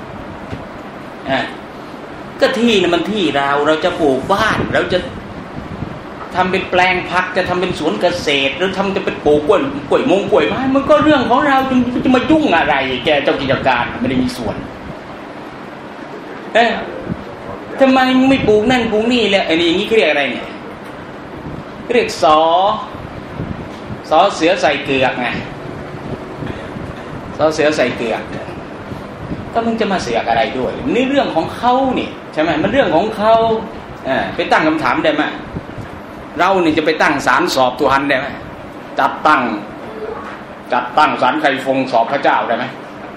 ก็ที่นะมันที่เราจะปลูกบ้านเราจะทำเป็นแปลงผักจะทำเป็นสวนเกษตรหรือจะเป็นปลูกกล้วยไม้มันก็เรื่องของเราจะมายุ่งอะไรแกเจ้ากิจการไม่ได้มีส่วนทำไมไม่ปลูกนั่นปลูกนี่แล้วไอ้นี่อย่างนี้เรียกอะไรเนี่ยเรียกสอเสือใส่เกลือกไงสอเสือใส่เกลือกก็มึงจะมาเสือกอะไรด้วยนี่เรื่องของเขานี่ใช่ไหมมันเรื่องของเขาไปตั้งคำถามได้ไหมเรานี่จะไปตั้งศาลสอบตุฮันได้ไหมจัดตั้งศาลไคฟงสอบพระเจ้าได้ไหม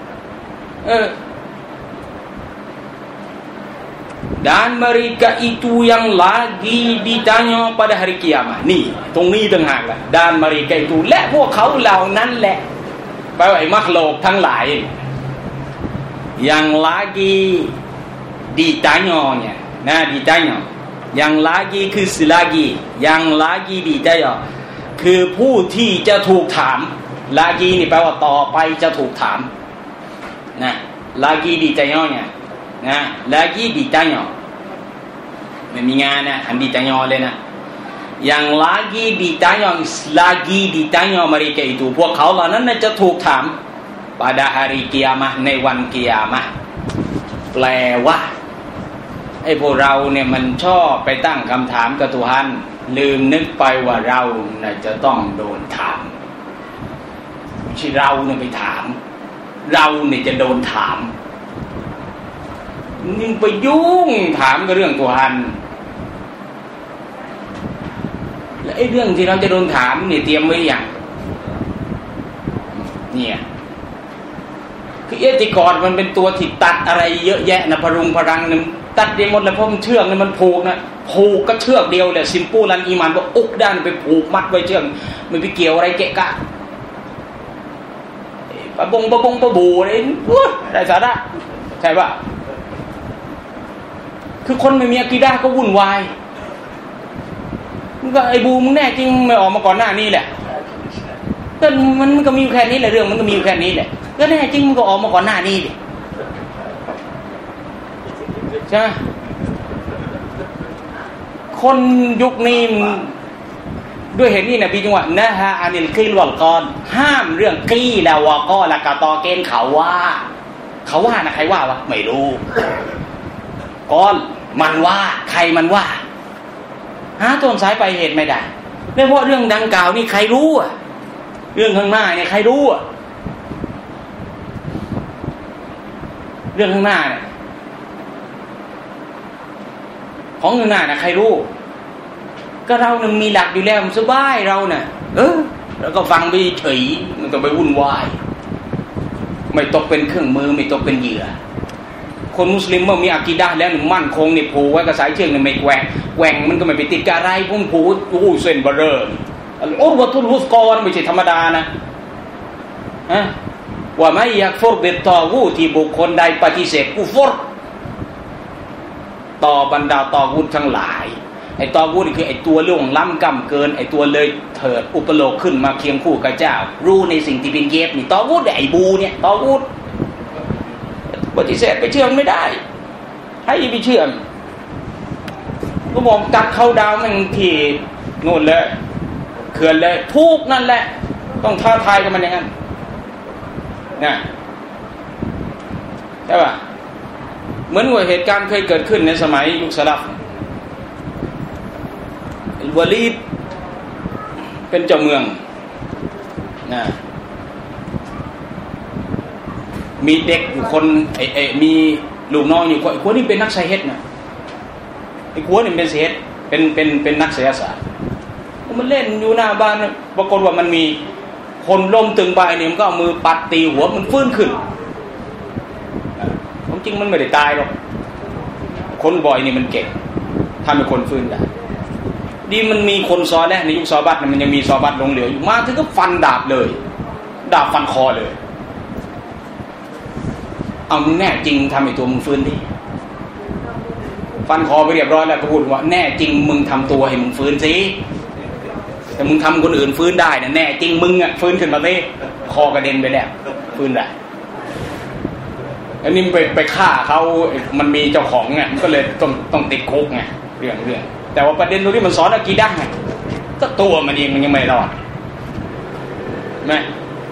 dan mereka itu yang lagi ditanya pada hari kiamat นี่ตรงนี้ต่างหากล่ะ dan mereka itu และพวกเขาเหล่านั้นแหละแปลว่าไอ้มัคโลกทั้งหลาย yang lagi ditanya เนี่ยนะ ditanya yang lagi คือ selagi yang lagi ditanya คือผู้ที่จะถูกถาม lagi นี่แปลว่าต่อไปจะถูกถามนะ lagi ditanya เนี่ยนะ lagi ditanya ไม่มีงานนะอัน ditanya เลยนะ yang lagi ditanya mereka itu พวกเขาเหล่านั้นจะถูกถาม pada hari kiamah ในวันกิยามะห์แปลว่าไอ้พวกเราเนี่ยมันชอบไปตั้งคำถามกับตุฮันลืมนึกไปว่าเราน่ะจะต้องโดนถามไม่ใช่เราเนี่ยไปถามเราเนี่ยจะโดนถามนี่ไปยุ่งถามกับเรื่องตุฮันแล้วไอ้เรื่องที่เราจะโดนถามเนี่ยเตรียมไว้อย่างเนี่ยคือเอติกอดมันเป็นตัวที่ตัดอะไรเยอะแยะนะพรุงพรังนึงตัดได้หมดแล้วเพราะมันเชือกเนี่ยมันผูกนะผูกก็เชือกเดียวแหละซิมปูลันอีมานว่าอุกด้านไปผูกมัดไว้เชือกมันไปเกี่ยวอะไรเกะกะปะบงปะบูอะไรได้สาระใช่ป่ะคือคนไม่มีอะกีดะห์ก็วุ่นวายมึงก็ไอ้บูมึงแน่จริงไม่ออกมาก่อนหน้านี้แหละก็มันก็มีแค่นี้แหละเรื่องมันก็มีแค่นี้แหละก็แน่จริงมันก็ออกมาก่อนหน้านี้ดิใช่ไหมคนยุคนี้ด้วยเหตุนี้นบีจึงว่านะฮะอานิลกีลวัลกอนห้ามเรื่องกีลาวะกอละกะตอเกณฑ์เขาว่านะใครว่าวะไม่รู้กอนมันว่าใครมันว่าหาต้นสายปลายเหตุไม่ได้เพราะเรื่องดังกล่าวนี่ใครรู้อ่ะเรื่องข้างหน้าเนี่ยใครรู้อ่ะเรื่องข้างหน้าเนี่ยของข้างหน้านะใครรู้ก็เราเนี่ยมีหลักอยู่แล้วมันสบายเราเนี่ยแล้วก็ฟังไปเฉยมันต้องไปวุ่นวายไม่ตกเป็นเครื่องมือไม่ตกเป็นเหยื่อคนมุสลิมเมื่อมีอากีดะห์แล้วมั่นคงเนี่ยผูกไว้กับสายเชือกเนี่ยไม่แกว่งมันก็ไม่ไปติดกับอะไรพุ่งผูกเส้นเบอร์เรอวัตุลฮุสกอนไม่ใช่ธรรมดานะว่าไม่อยากฟรบิตตอวูที่บุคคลใดปฏิเสธกุฟรต่อบรรดาตอวูทั้งหลายไอ้ตอวูนี่คือไอ้ตัวล่วงล้ำกำเกินไอ้ตัวเลยเถิดอุปโลกขึ้นมาเคียงคู่กับเจ้ารู้ในสิ่งที่เป็นเย็บนี่ตอวูไอ้บูเนี่ยตอวูปฏิเสธไปเชื่อไม่ได้ให้ไปเชื่อก็บอกตัดเข้าดาวมันที่โน่นเลยเขื่อนเลยทุกนั่นแหละต้องท้าทายกับมันอย่างนั้นนะใช่ป่ะเหมือนว่าเหตุการณ์เคยเกิดขึ้นในสมัยยุคสลับวะลีดเป็นเจ้าเมืองนะมีเด็กอยู่คนมีลูกน้องอยู่คนนี้เป็นนักไซเฮดนะไอ้คนนี้เป็นไซเฮดเป็นนักไสยศาสตร์มันเล่นอยู่หน้าบ้านปรากฏว่ามันมีคนล้มตึงไปเนี่ยมันก็เอามือปัดตีหัวมันฟื้นขึ้นความจริงมันไม่ได้ตายหรอกคนบ่อยนี่มันเก่งทำให้คนฟื้นได้ดีมันมีคนซอแรกในยุคซอบัตมันยังมีซอบัตหลงเหลืออยู่มาถึงก็ฟันดาบเลยดาบฟันคอเลยเอาแน่จริงทำให้ตัวมึงฟื้นดิฟันคอไปเรียบร้อยแล้วก็พูดว่าแน่จริงมึงทำตัวให้มึงฟื้นสิแต่มึงทำคนอื่นฟื้นได้นะแน่จริงมึงอ่ะฟื้นขึ้นมาสิคอกระเด็นไปแล้วฟื้นได้อันนี้ไปฆ่าเขามันมีเจ้าของไงมันก็เลยต้องติดคุกไงเรื่องแต่ว่าประเด็นตรงนี้มันสอนอากีดะห์ไงก็ตัวมันเองมันยังไม่รอดไหม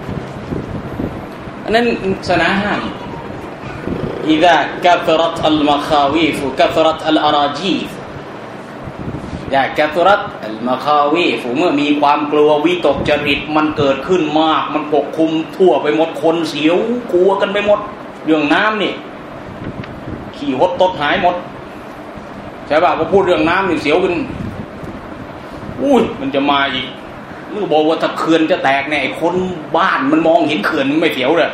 อันนั้นศาสนาห้ามإذا كثرت المخاويف كثرت الأراجيف إذا كثرت المخاويف เมื่อมีความกลัววิตกจริตมันเกิดขึ้นมากมันปกคลุมทั่วไปหมดคนเสียวกลัวกันไปหมดเรื่องน้ำนี่ขี่หดตดหายหมดใช่ป่ะพอพูดเรื่องน้ำนี่เสียวกันอุ้ยมันจะมาอีกมึงบอกว่าถ้าเขื่อนจะแตกเนี่ยไอ้คนบ้านมันมองเห็นเขื่อนมันไม่เสียวเลย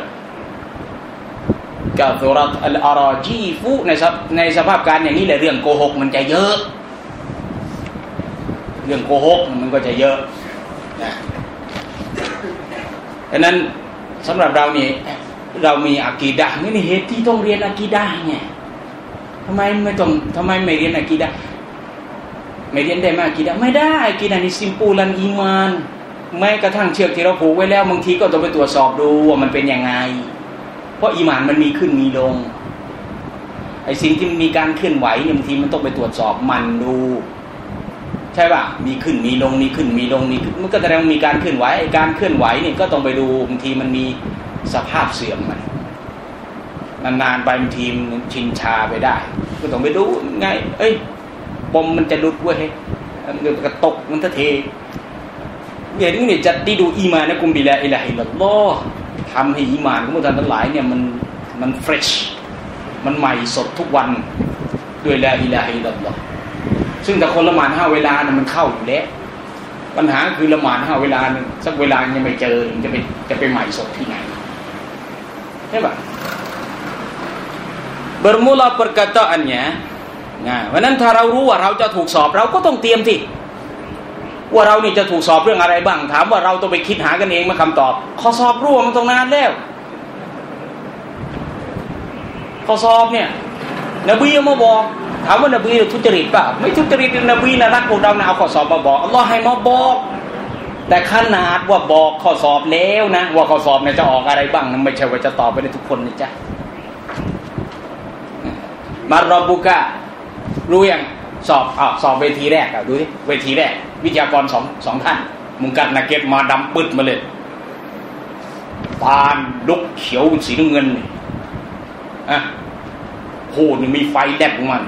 กาตุรัตอัลอาราจีฟุในสภาพการอย่างนี้แหละเรื่องโกหกมันจะเยอะเรื่องโกหกมันก็จะเยอะนะดังนั้นสำหรับเรานี่เรามีอากีดะห์นี่เหตุที่ต้องเรียนอากีดะห์ไงทำไมไม่เรียนอากีดะห์ไม่เรียนได้ไหมอากีดะห์ไม่ได้อากีดะห์นี่ซิมปูลันอีมานแม้กระทั่งเชือกที่เราผูกไว้แล้วบางทีก็ต้องไปตรวจสอบดูว่ามันเป็นยังไงเพราะอีหม่านมันมีขึ้นมีลงไอ้สิ่งที่มีการเคลื่อนไหวเนี่ยบางทีมันต้องไปตรวจสอบมันดูใช่ป่ะมีขึ้นมีลงมีขึ้นมีลงมันก็แสดงมีการเคลื่อนไหวไอ้การเคลื่อนไหวนี่ก็ต้องไปดูบางทีมันมีสภาพเสื่อมมันนานๆไปบางทีมันชินชาไปได้ก็ต้องไปดูไงปมมันจะหลุดเว้ยมันกระตกมันจะเทอย่างนี้เนี่ยจัดที่ดูอีมานนะกุมบิลาอิลาฮิลลัลลอฮ์ทำให้อีหม่านของผู้ท่านทั้งหลายเนี่ยมันเฟรชมันใหม่สดทุกวันด้วยลาอิลาฮะอิลลัลลอฮ์ซึ่งแต่คนละหมาด5เวลาเนี่ยมันเข้าอยู่แล้วปัญหาคือละหมาด5เวลานึงสักเวลายังไม่เจอจะไปใหม่สดที่ไหนใช่ป่ะ bermula perkataannya nah เพราะนั้นถ้าเรารู้ว่าเราจะถูกสอบเราก็ต้องเตรียมสิว่าเรานี่จะถูกสอบเรื่องอะไรบ้างถามว่าเราต้องไปคิดหากันเองมาคำตอบข้อสอบรู้มันต้องนานแล้วข้อสอบเนี่ยนบีมาบอกถามว่านบีทุจริตป่ะไม่ทุจริตนบีนะรักพวกเรานะเอาข้อสอบมาบอกอัลลอฮ์ให้มาบอกแต่ขนาดว่าบอกข้อสอบแล้วนะว่าข้อสอบเนี่ยจะออกอะไรบ้างนะไม่ใช่ว่าจะตอบไปได้ทุกคนนะจ๊ะมารอบุกะรู้ยังสอบเวทีแรกดูดิเวทีแรกวิทยากรสองท่านมุงกัดนาเก็ตมาดำปึ๊ดมาเลยปานลุกเขียวสีน้ำเงินโหนี่มีไฟแลบของมัน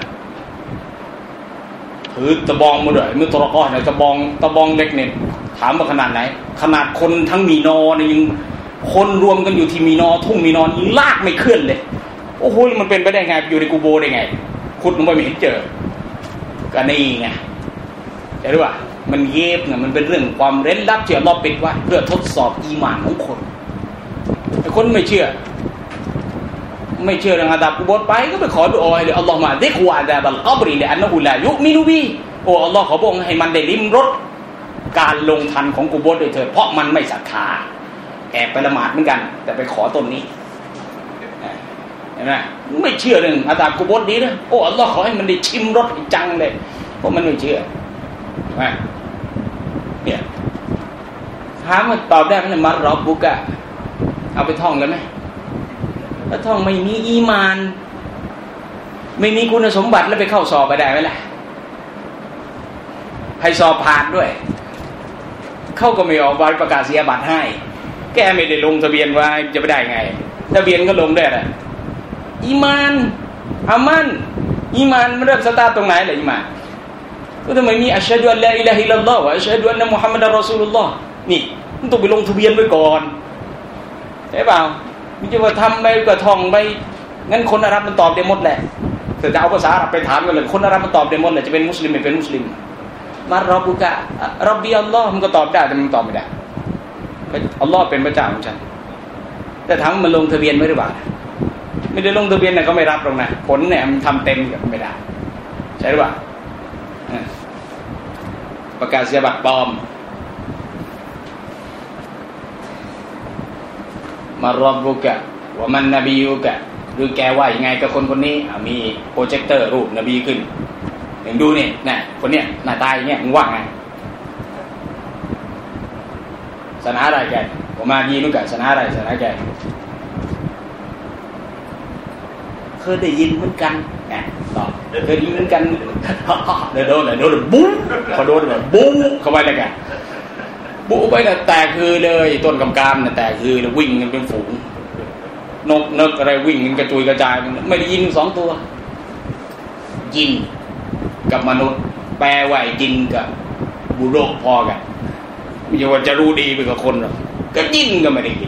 ถือตะบองมาด้วยมือตะก้อเนี่ยตะบองเล็กเนี่ยถามว่าขนาดไหนขนาดคนทั้งมีนอเนี่ยยังคนรวมกันอยู่ที่มีนอทุ่งมีนอยังลากไม่เคลื่อนเลยโอ้โหมันเป็นไปได้ไงอยู่ในกูโบได้ไงขุดลงไปไม่เห็นเจอก็นี่ไงเห็นหรือเปล่ามันเย็บเนี่ยมันเป็นเรื่องความเร้นลับที่อัลเลาะห์ปิดไว้เพื่อทดสอบอีหม่านของคนไอ้คนไม่เชื่อเรื่องอาดับกุโบร์ไปก็ไปขอดุอาให้อัลลอฮ์มาดิกวะอาดับัลกับริลิอันนะฮูลายุมินุบิโอ้อัลลอฮ์ขอพระองค์ให้มันได้ลิ้มรสการลงทันของกุโบร์ด้วยเถิดเพราะมันไม่ศรัทธาแอบไปละหมาดเหมือนกันแต่ไปขอต้นนี้เห็นไหมไม่เชื่อเรื่องอาดับกุโบร์นี้นะโอ้อัลลอฮ์ขอให้มันได้ชิมรสจังเลยเพราะมันไม่เชื่อเนี่ยถามมันตอบได้ไหมมัรร็อบบุกะเอาไปท่องแล้วไหมถ้าท่องไม่มีอีมานไม่มีคุณสมบัติแล้วไปเข้าสอบไปได้ไหมล่ะให้สอบผ่านด้วยเข้าก็ไม่ออกประกาศเสียบัตรให้แกไม่ได้ลงทะเบียนไว้จะไปได้ไงทะเบียนก็ลงได้แหละอีมานอามันอีมานมันเริ่มสตาร์ตรงไหนล่ะอีมานก็ทำไมมีอัชฮะดุอัลลาอิลาฮะอิลลัลลอฮ์วะอัชฮะดุอันนะมุฮัมมัดอัรรอซูลุลลอฮ์นี่มันต้องไปลงทะเบียนไว้ก่อนใช่เปล่าไม่ใช่ว่าทำไปก็ท่องไปงั้นคนอาหรับมันตอบได้หมดแหละแต่จะเอาภาษาอาหรับไปถามกันเลยคนอาหรับมันตอบได้หมดแหละจะเป็นมุสลิมไม่เป็นมุสลิมมารอบุกะร็อบบีอัลลอฮ์มันก็ตอบได้แต่มันตอบไม่ได้อัลลอฮ์เป็นพระเจ้าของฉันแต่ถามมันลงทะเบียนไม่หรือเปล่าไม่ได้ลงทะเบียนเนี่ยเขาไม่รับหรอกนะผลเนี่ยมันทำเต็มก็ไม่ได้ใช่หรือเปล่าประกาศเสียบัตรปลอมมารอบบุกะว่ามันนบียุกะหรือแกว่ายังไงกับคนคนนี้มีโปรเจคเตอร์รูปนบีขึ้นเห็นดูนี่นะคนเนี้ยหน้าตาอย่างเงี้ยมึงว่าไงศาสนาอะไรแกผมมาดีนุกะศาสนาอะไรศาสนาแกเคยได้ยินเหมือนกันไงตอบเคยได้ยินเหมือนกันเดี๋ยวโดนบุ๊พอโดนแบบบุ๊เข้าไปเลยแกบุไปน่ะแตกคือเลยต้นกำกามน่ะแตกคือแล้ววิ่งกันเป็นฝูงนกนึกอะไรวิ่งกันกระจุยกระจายไม่ได้ยิน2ตัวยินกับมนุษย์แปลว่ายินกับบุโรพอกันไม่ใช่ว่าจะรู้ดีไปกับคนหรอกก็ยินก็ไม่ได้ยิน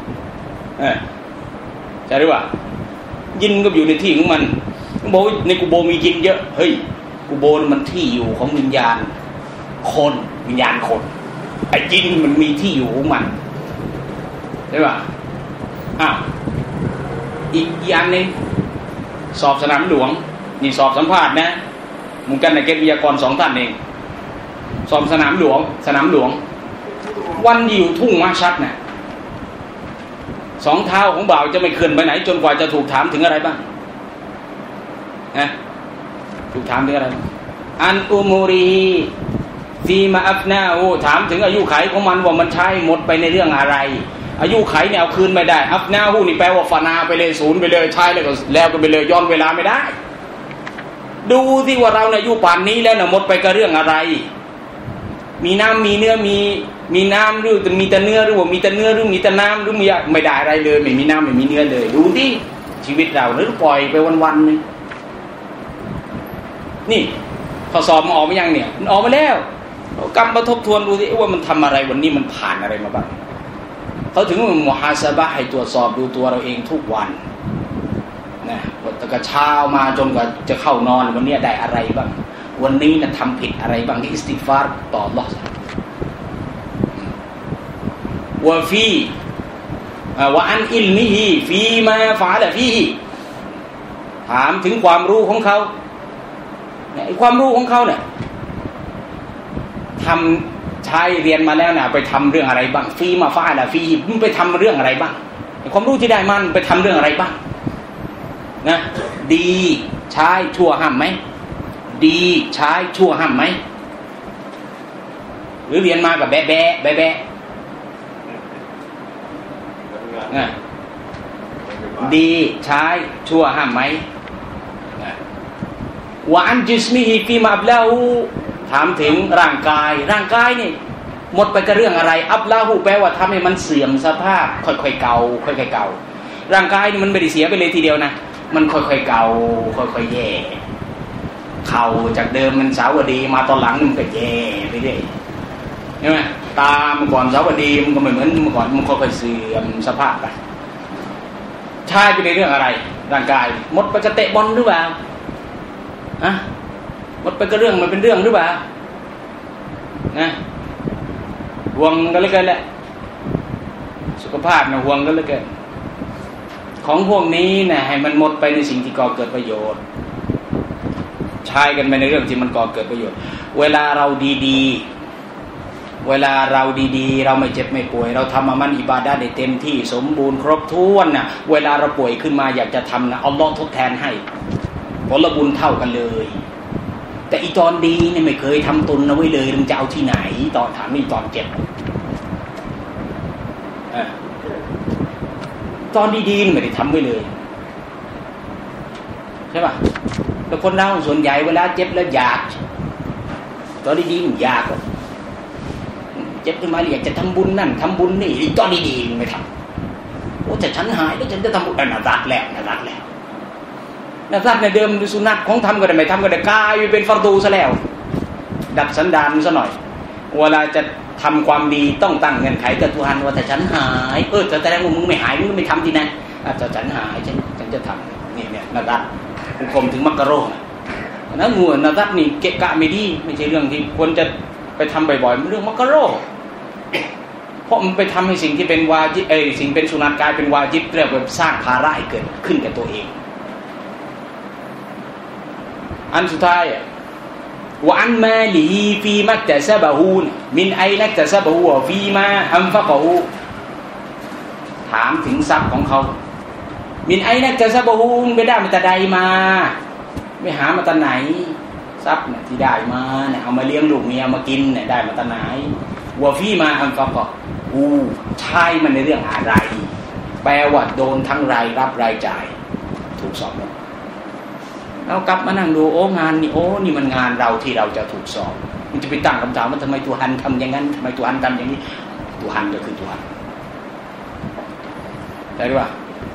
ใช่หรือเปล่ายินก็อยู่ในที่ของมันบอกในกุโบมียินเยอะเฮ้ยกุโบมันที่อยู่ของวิญญาณคนวิญญาณคนไอ้ยินมันมีที่อยู่ของมันใช่ป่ะอีกอย่างนึงสอบสนามหลวงนี่สอบสัมภาษณ์นะมุงกันในเกณฑ์วิทยากร2ท่านเองสอบสนามหลวงวันอยู่ทุ่งมาชัดนะ2เท้าของบ่าวจะไม่เคลื่อนไปไหนจนกว่าจะถูกถามถึงอะไรบ้างถูกถามถึงอะไรอันอุมูรีฟีมาอัฟนาอูถามถึงอายุขัยของมันว่ามันใช้หมดไปในเรื่องอะไรอายุขัยเนี่ยเอาคืนไม่ได้อัฟนาอูนี่แปลว่าฟานาไปเลยศูนย์ไปเลยใช้แล้วก็ไปเลยย้อนเวลาไม่ได้ดูที่ว่าเราเนี่ยอายุป่านนี้แล้วเนี่ยหมดไปกับเรื่องอะไรมีน้ำมีเนื้อมีน้ำหรือมีแต่เนื้อหรือว่ามีแต่เนื้อหรือมีแต่น้ำหรือมีไม่ได้อะไรเลยไม่มีน้ำไม่มีเนื้อเลยดูที่ชีวิตเราหรือปล่อยไปวันๆนึงนี่ข้อสอบมันออกมายังเนี่ยมันออกมาแล้วกลับมาทบทวนดูสิว่ามันทำอะไรวันนี้มันผ่านอะไรมาบ้างเขาถึงว่ามุฮาซาบะห์ให้ตรวจสอบดูตัวเราเองทุกวันนะตั้งแต่เช้ามาจนกว่าจะเข้านอนวันนี้ได้อะไรบ้างวันนี้นะทำผิดอะไรบ้างที่อิสติฆฟารต่ออัลเลาะห์วะฟีวะอันอิลมิฮิฟีมาฟะละฟีฮิถามถึงความรู้ของเขาไอ้ความรู้ของเขาเนี่ยทำใช้เรียนมาแล้วนะไปทำเรื่องอะไรบ้างฟีมาฟาละฟีมันไปทำเรื่องอะไรบ้างความรู้ที่ได้มันไปทำเรื่องอะไรบ้างนะดีใช้ชั่วห้ามไหมดีใช้ชั่วห้ามไหมหรือเรียนมากับแบะดีใช้ชั่วห้ามไหมวะอันจิสมิฮิฟีมาอับลาหูถามถึงร่างกายนี่หมดไปกับเรื่องอะไรอับลาหูแปลว่าทำให้มันเสื่อมสภาพค่อยๆเก่าร่างกายนี่มันไม่ได้เสียไปเลยทีเดียวนะมันค่อยๆเก่าค่อยๆแย่เข่าจากเดิมมันสาวดีมาตอนหลังมันก็แย่ไปเรื่อยใช่ไหมตาเมื่อก่อนสาวดีมันก็ไม่เหมือนเมื่อก่อนมันค่อยๆเสื่อมสภาพไปใช่ไปในเรื่องอะไรร่างกายหมดไปกับเตะบอลหรือเปล่าอะหมดไปกับเรื่องมันเป็นเรื่องหรือเปล่านะห่วงกันเลยกันแหละสุขภาพนะห่วงกันเลยกันของพวกนี้นะให้มันหมดไปในสิ่งที่ก่อเกิดประโยชน์ใช้กันไปในเรื่องที่มันก่อเกิดประโยชน์เวลาเราดีๆเราไม่เจ็บไม่ป่วยเราทำมันอิบาดะห์ได้เต็มที่สมบูรณ์ครบถ้วนนะเวลาเราป่วยขึ้นมาอยากจะทำนะอัลลอฮ์ทดแทนให้ผลบุญเท่ากันเลยแต่อีตอนดีเนี่ยไม่เคยทำตุนเอาไว้เลยมันจะเอาที่ไหนตอนถามนี่ตอนเจ็บตอนดีๆไม่ได้ทำไว้เลยใช่ป่ะแต่คนเราส่วนใหญ่เวลาเจ็บแล้วอยากตอนดีๆมันอยากเจ็บขึ้นมาอยากจะทำบุญนั่นทำบุญนี่ตอนดีๆไม่ทำโอ้แต่ฉันหายแล้วฉันจะทำบุญน่ารักแล้วในเดิมสุนัขของทำก็ได้ไม่ทำก็ได้กลายเป็นฟัรดูซะแล้วดัดสันดานซะหน่อยเวลาจะทำความดีต้องตั้งเงื่อนไขกับทุกท่านว่าถ้าฉันหายจะแสดงว่ามึงไม่หายมึงไม่ทำทีนั้นถ้าฉันหายฉันจะทำนี่เนี่ยนาดัดผู้คมถึงมักกะโร่นะงัวนาดัดนี่เกะกะไม่ดีไม่ใช่เรื่องที่ควรจะไปทำบ่อยๆเรื่องมักกะโร่เพราะมันไปทำให้สิ่งที่เป็นวาญิบสิ่งเป็นสุนัตกลายเป็นวาญิบเรียกว่าสร้างภาระให้เกิดขึ้นกับตัวเองอันสุดท้ายว่าอันมาลีฟีมักแต่ซะบะฮูนมินไอนักแต่ซะบะฮูฟีมาอัมฟะกะฮูถามถึงทรัพย์ของเขามินไอนักแต่ซะบะฮูนไปได้มาแต่ใดมาไม่หามาแต่ไหนทรัพย์เนี่ยที่ได้มาเนี่ยเอามาเลี้ยงลูกเมียมากินเนี่ยได้มาแต่ไหนว่าฟีมาอัมฟะกะฮูใช่มันในเรื่องอะไรแปลว่าโดนทั้งรายรับรายจ่ายถูกสอบเรากลับมานั่งดูงานนี่นี่มันงานเราที่เราจะถูกสอบมันจะไปตั้งคำถามว่าทำไมตัวหันทำอย่างนั้นทำไมตัวหันทำอย่างนี้ตัวหันก็คือตัวหันได้หรือเปล่า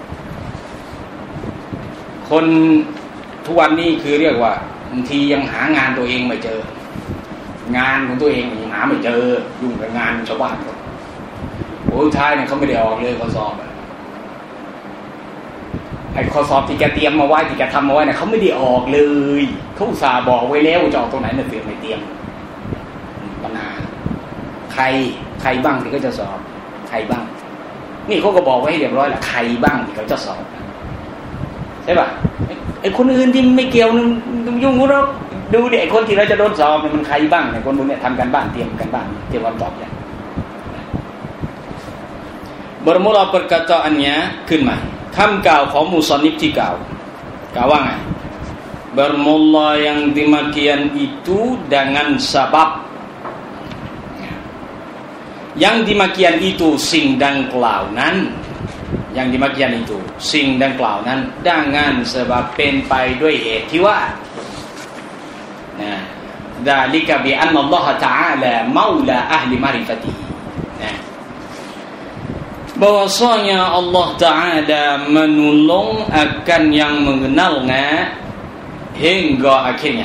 คนทุกวันนี้คือเรียกว่าบางทียังหางานตัวเองไม่เจองานของตัวเองยังหาไม่เจอยุ่งกับงานชาวบ้านเขาท้ายเนี่ยเขาไม่ได้ออกเลยเขาสอบไอ้ข้อสอบที่แกเตรียมมาไว้ที่แกทำมาไว้เนี่ยเขาไม่ได้ออกเลยเขาอุตส่าห์บอกไว้แล้วจะออกตรงไหนเนี่ยเตรียมไม่เตรียมปัญหาใครบ้างที่เขาจะสอบใครบ้างนี่เขาก็บอกไว้ให้เรียบร้อยแล้วใครบ้างที่เขาจะสอบใช่ป่ะไอ้คนอื่นที่ไม่เกี่ยวยุ่งกับเราดูดิไอ้คนที่เราจะโดนสอบมันใครบ้างไอ้คนพวกนี้ทำกันบ้านเตรียมกันบ้านเตรียมคำตอบอย่างbermula perkataannyaขึ้นมาคำกล่าวของมุสนิฟที่กล่าวว่าไง bermula yang demikian itu dengan sebab yang demikian itu สิ่งดังกล่าวนั้น yang demikian itu สิ่งดังกล่าวนั้น dengan sebab เป็นไปด้วยเหตุที่ว่านะ dzalika bi anna Allah ta'ala maula ahli ma'rifatihi bahwasanya Allah Ta'ala menolong akan yang mengenalnya hingga akhirnya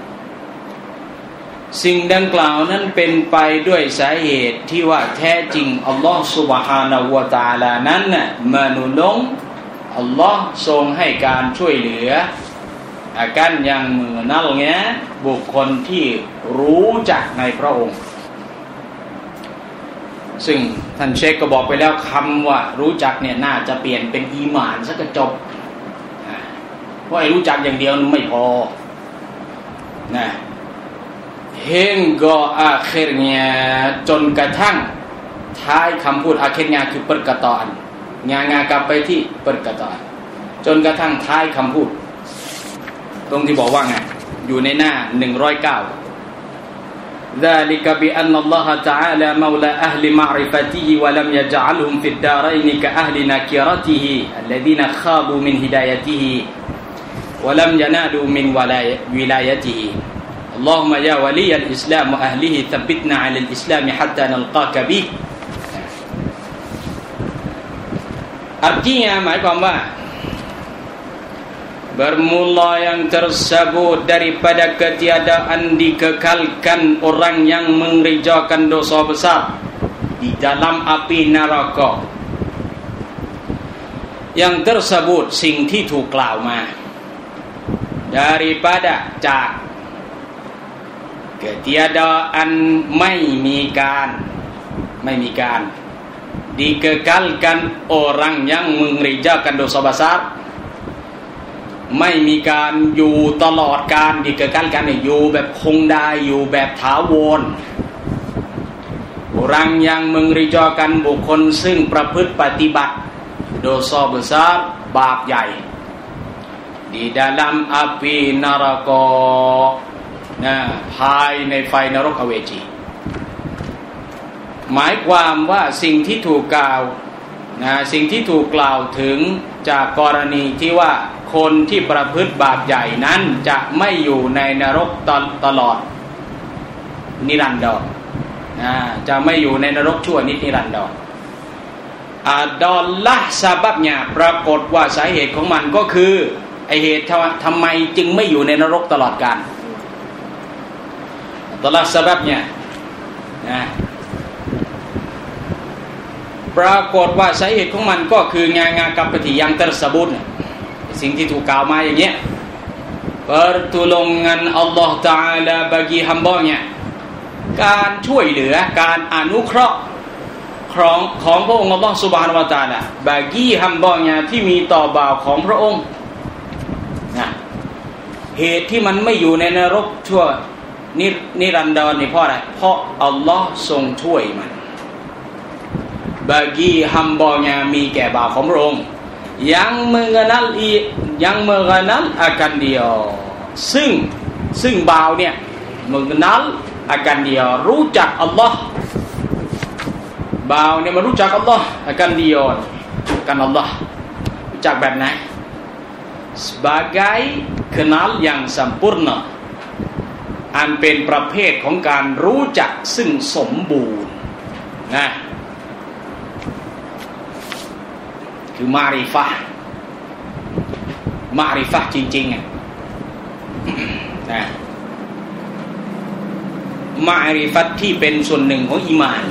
สิ่งดังกล่าวนั้นเป็นไปด้วยสาเหตุที่ว่าแท้จริงอัลลอฮฺ Subhanahu wa Ta'ala นั้นน่ะmenolong อัลลอฮฺทรงให้การช่วยเหลือ akan yang mengenalnya บุคคลที่รู้จักในพระองค์ซึ่งท่านเชคก็บอกไปแล้วคำว่ารู้จักเนี่ยน่าจะเปลี่ยนเป็นอีหม่านซะก็จบเพราะไอ้รู้จักอย่างเดียวไม่พอนะ hingga akhirnya จนกระทั่งท้ายคำพูด akhirnya คือ perkataan งากลับไปที่ perkataan จนกระทั่งท้ายคำพูดตรงที่บอกว่าไงอยู่ในหน้า109ذلك بأن الله تعالى مولى أهل معرفته ولم يجعلهم في الدارين كأهل نكرته الذين خابوا من هدايته ولم ينالوا من ولايته اللهم يا ولي الإسلام وأهله ثبتنا على الإسلام حتى نلقاك به artinya หมายความว่า bermula yang tersebut daripada ketiadaan dikekalkan orang yang mengerjakan dosa besar di dalam api neraka yang tersebut สิ่งที่ถูกกล่าวมา daripada จาก ketiadaan ไม่มีการ dikekalkan orang yang mengerjakan dosa besar ไม่มีการอยู่ตลอดการ dikekalkan อยู่แบบคงได้อยู่แบบถาวร orang yang mengerjakan บุคคลซึ่งประพฤติปฏิบัติ dosa besar บาปใหญ่ di dalam api neraka ภายในไฟนรกอเวจีหมายความว่าสิ่งที่ถูกกล่าวสิ่งที่ถูกกล่าวถึงจากกรณีที่ว่าคนที่ประพฤติบาปใหญ่นั้นจะไม่อยู่ในนรกตลอดนิรันดรจะไม่อยู่ในนรกชั่วนิรันดรadalah sebabnya ปรากฏว่าสาเหตุของมันก็คือไอเหตุทำไมจึงไม่อยู่ในนรกตลอดกาล adalah sebabnya ปรากฏว่าสาเหตุของมันก็คืองานกับปฏิยังtersebut สิ่งที่ถูกกล่าวมาอย่างเงี้ย pertolongan Allah Taala bagi hamba-Nya การช่วยเหลือการอนุเคราะห์ของพระองค์อัลลอฮฺซุบฮานะฮูวะตะอาลาบากีฮัมบอเนี่ยที่มีต่อบ่าวของพระองค์เหตุที่มันไม่อยู่ในนรกชั่วนิรันดรนี่เพราะอะไรเพราะอัลลอฮ์ทรงช่วยมันบากีฮัมบอเนี่ยมีแก่บ่าวของพระองค์yang mengenal akan dia ซึ่งบ่าวเนี่ย mengenal akan dia รู้จักอัลลอฮ์บ่าวเนี่ยมารู้จักอัลลอฮ์akan dia kan Allah รู้จักแบบไหน sebagai kenal yang sempurna อันเป็นประเภทของการรู้จักซึ่งสมบูรณ์นะคือมาริฟะห์จริงๆนะมาริฟะห์ที่เป็นส่วนหนึ่งของอีหม่าน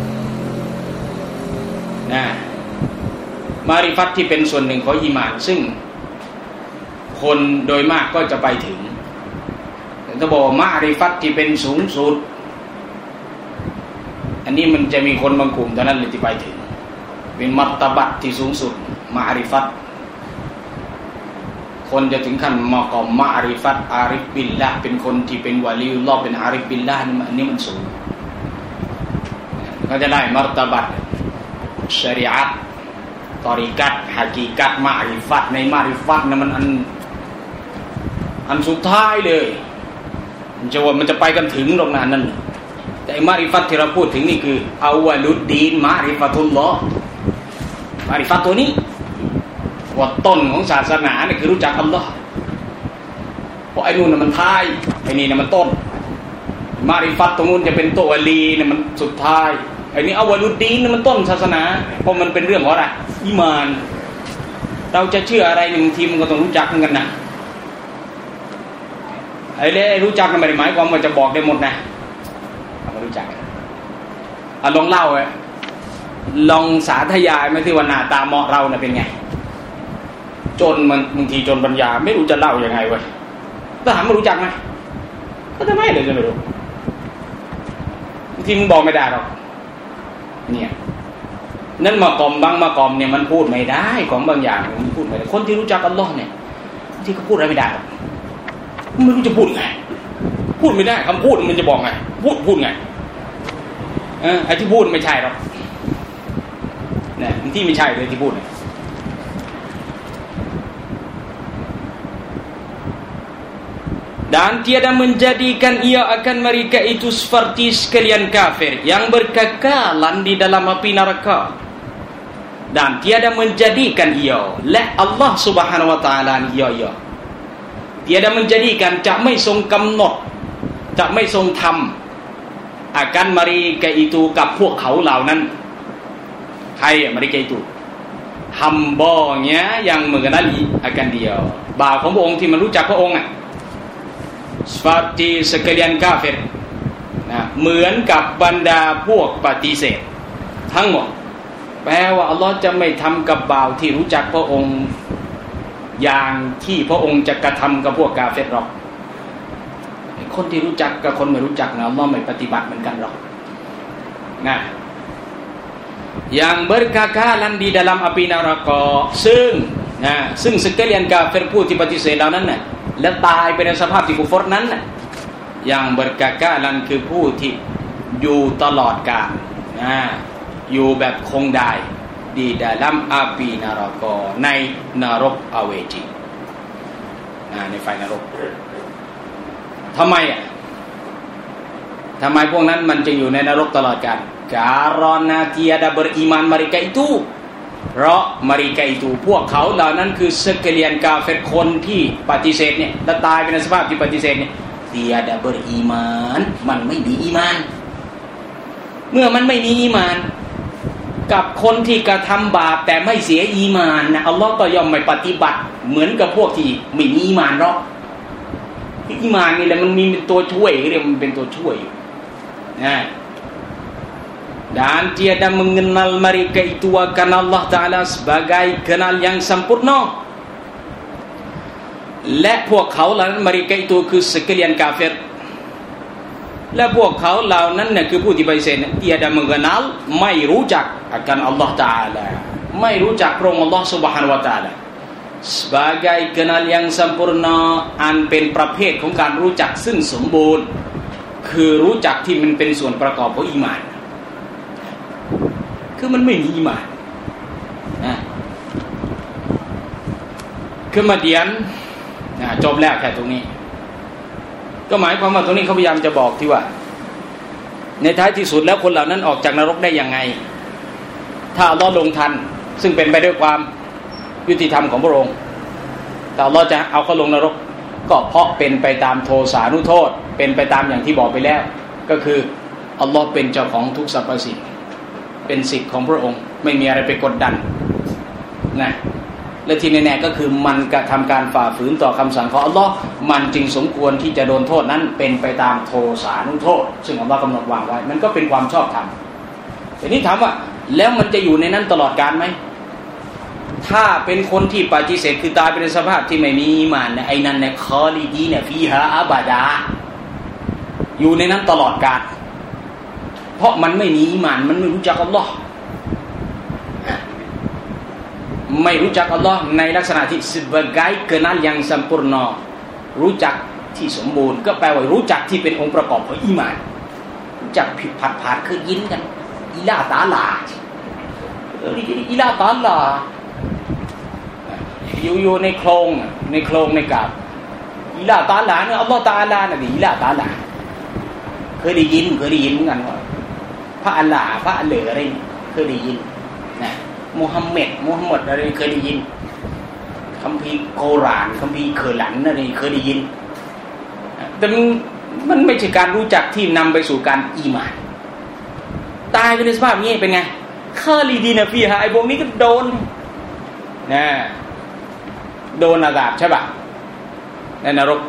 มาริฟัตที่เป็นส่วนหนึ่งของอีหม่านซึ่งคนโดยมากก็จะไปถึงแต่ถ้าบอกมาริฟัตที่เป็นสูงสุดอันนี้มันจะมีคนบางกลุ่มเท่านั้นเลยที่ไปถึงเป็นมัตตบัตที่สูงสุดมาริฟัตคนจะถึงขั้นมากอมมาริฟัตอาริฟบิลละเป็นคนที่เป็นวะลีอุลลอฮ์เป็นอาริฟบิลละอันนี้มันสูงก็จะได้มัตตบัตชะรีอะห์ตอริกัตฮะกีกัตมาริฟัตในมาริฟัตนั้นมันอันสุดท้ายเลยมันจะไปกันถึงตรงนั้นแต่มาริฟัตที่เราพูดถึงนี่คืออาวะลุดดีนมาริฟัตุลลอฮ์มาริฟัตตัวนี้ว่าต้นของศาสนาเนี่ยคือรู้จักอัลลอฮ์เพราะไอ้นู่นน่ะมันท้ายไอ้นี่น่ะมันต้นมาริฟัตตรงนู้นจะเป็นตัววลีเนี่ยมันสุดท้ายไอ้นี่อาวะลุดดีนมันต้นศาสนาเพราะมันเป็นเรื่องของอะไรอีมานเราจะเชื่ออะไรหนึ่งทีมันก็ต้องรู้จักกันนะไอ้เล่รู้จักกันไม่ได้หมายความว่าจะบอกได้หมดนะเรารู้จักลองเล่าลองสาธยายมาที่ว่าหน้าตาเหมาะเราน่ะเป็นไงจนมันบางทีจนปัญญาไม่รู้จะเล่ายังไงเว้ยถ้าถามว่ารู้จักไหมก็จะไม่เลยจะไม่รู้บางทีมึงบอกไม่ได้หรอกเนี่ยนั่นมากอมบางมากอมเนี่ยมันพูดไม่ได้ของบางอย่างมันพูดไม่ได้คนที่รู้จักอัลลอฮ์เนี่ยที่เขาพูดอะไรไม่ได้หรอกไม่รู้จะพูดไงพูดไม่ได้คำพูดมันจะบอกไงพูดไงไอ้ที่พูดไม่ใช่หรอกเนี่ยที่ไม่ใช่เลยที่พูดdan tiada menjadikan ia akan mereka itu seperti sekalian kafir yang berkekalan di dalam api neraka dan tiada menjadikan ia และ Allah Subhanahu wa taala ia tiada menjadikan จะไม่ทรงกำหนดจะไม่ทรงทำakan mereka itu กับพวกเขาเหล่านั้น hai mereka itu hamba-nya yang mengenali akan dia บ่าวของพระองค์ที่มันรู้จักพระองค์seperti sekalian kafir นะเหมือนกับบรรดาพวกปฏิเสธทั้งหมดแปลว่าอัลลอฮ์จะไม่ทำกับบ่าวที่รู้จักพระองค์อย่างที่พระองค์จะกระทำกับพวกกาเฟรหรอกคนที่รู้จักกับคนไม่รู้จักนะอัลลอฮ์ไม่ปฏิบัติเหมือนกันหรอกนะ yang berkekalan di dalam api neraka ซึ่ง sekalian kafir ผู้ที่ปฏิเสธเหล่านั้นน่ะและตายไปในสภาพที่กุฟรนั้นน่ะ yang berkekalan คือผู้ที่อยู่ตลอดกาลอยู่แบบคงได้ di dalam api neraka ในนรกอเวจีในไฟนรกทำไมพวกนั้นมันจะอยู่ในนรกตลอดกาล karena tiada beriman mereka itu เพราะ mereka itu พวกเขาเหล่านั้นคือ sekalian kafir คนที่ปฏิเสธเนี่ยและตายไปในสภาพที่ปฏิเสธเนี่ย tiada beriman มันไม่มีอีมานเมื่อมันไม่มีอีมานกับคนที่กระทำบาปแต่ไม่เสียอีมานนะอัลลอฮ์ก็ย่อมไม่ปฏิบัติเหมือนกับพวกที่ไม่มีอีมานหรอกอีมานนี่แหละมันมีเป็นตัวช่วยเรียกมันเป็นตัวช่วยนะ dan tiada mengenal mereka itu akan Allah Ta'ala sebagai kenal yang sempurna และพวกเขาเหล่านั้น mereka itu คือ sekalian kafir และพวกเขาเหล่านั้นเนี่ยคือผู้ที่ปฏิเสธ tiada mengenal ไม่รู้จัก akan Allah Ta'ala ไม่รู้จักพระองค์ Allah Subhanahu Wa Ta'ala sebagai kenal yang sempurna อันเป็นประเภทของการรู้จักซึ่งสมบูรณ์คือรู้จักที่มันเป็นส่วนประกอบของอีหม่านคือมันไม่มีอีหม่านkemudian จบแล้วแค่ตรงนี้ก็หมายความว่าตรงนี้เขาพยายามจะบอกที่ว่าในท้ายที่สุดแล้วคนเหล่านั้นออกจากนรกได้ยังไงถ้าอัลเลาะห์ลงทันซึ่งเป็นไปด้วยความยุติธรรมของพระองค์แต่อัลเลาะห์จะเอาเขาลงนรกก็เพราะเป็นไปตามโทสานุโทษเป็นไปตามอย่างที่บอกไปแล้วก็คืออัลเลาะห์เป็นเจ้าของทุกสรรพสิ่งเป็นสิทธิ์ของพระองค์ไม่มีอะไรไปกดดันนะและที่แน่ๆก็คือมันกระทำการฝ่าฝืนต่อคำสั่งของอัลเลาะห์มันจึงสมควรที่จะโดนโทษนั้นเป็นไปตามโทสานุโทษซึ่งอัลเลาะห์กำหนดวางไว้มันก็เป็นความชอบธรรมทีนี้ถามว่าแล้วมันจะอยู่ในนั้นตลอดกาลไหมถ้าเป็นคนที่ปฏิเสธคือตายไปในสภาพที่ไม่มีอีหม่านเนี่ยไอ้นั่นเนี่ยคอลิดีเนี่ยฟีฮาอับดาอยู่ในนั้นตลอดกาลเพราะมันไม่มีอีหม่านมันไม่รู้จักอัลลอฮ์ไม่รู้จักอัลลอฮ์ในลักษณะที่ sebagai kenal yang sempurna รู้จักที่สมบูรณ์ก็แปลว่ารู้จักที่เป็นองค์ประกอบของอีหม่านรู้จักผิดผ่านคือยินกันอิลาตาลาอิลาตาลาอยู่ในโครงในกาบอิลาตาลาเนี่ยอัลลอฮ์ตาลาน่ะอิลาตาลาเคยได้ยินเหมือนกันว่าพระอัลลาห์พระอัลเลออะไรเคยได้ยินนะมุฮัมมัดอะไรเคยได้ยินคัมภีร์โกรานคัมภีร์เคอร์ลันอะไรเคยได้ยินแต่มันไม่ใช่การรู้จักที่นำไปสู่การอีหม่านตายไปในสภาพนี้เป็นไงคาลิดีนะฟีฮาไอ้พวกนี้ก็โดนนะโดนอาซาบใช่ป่ะในนรก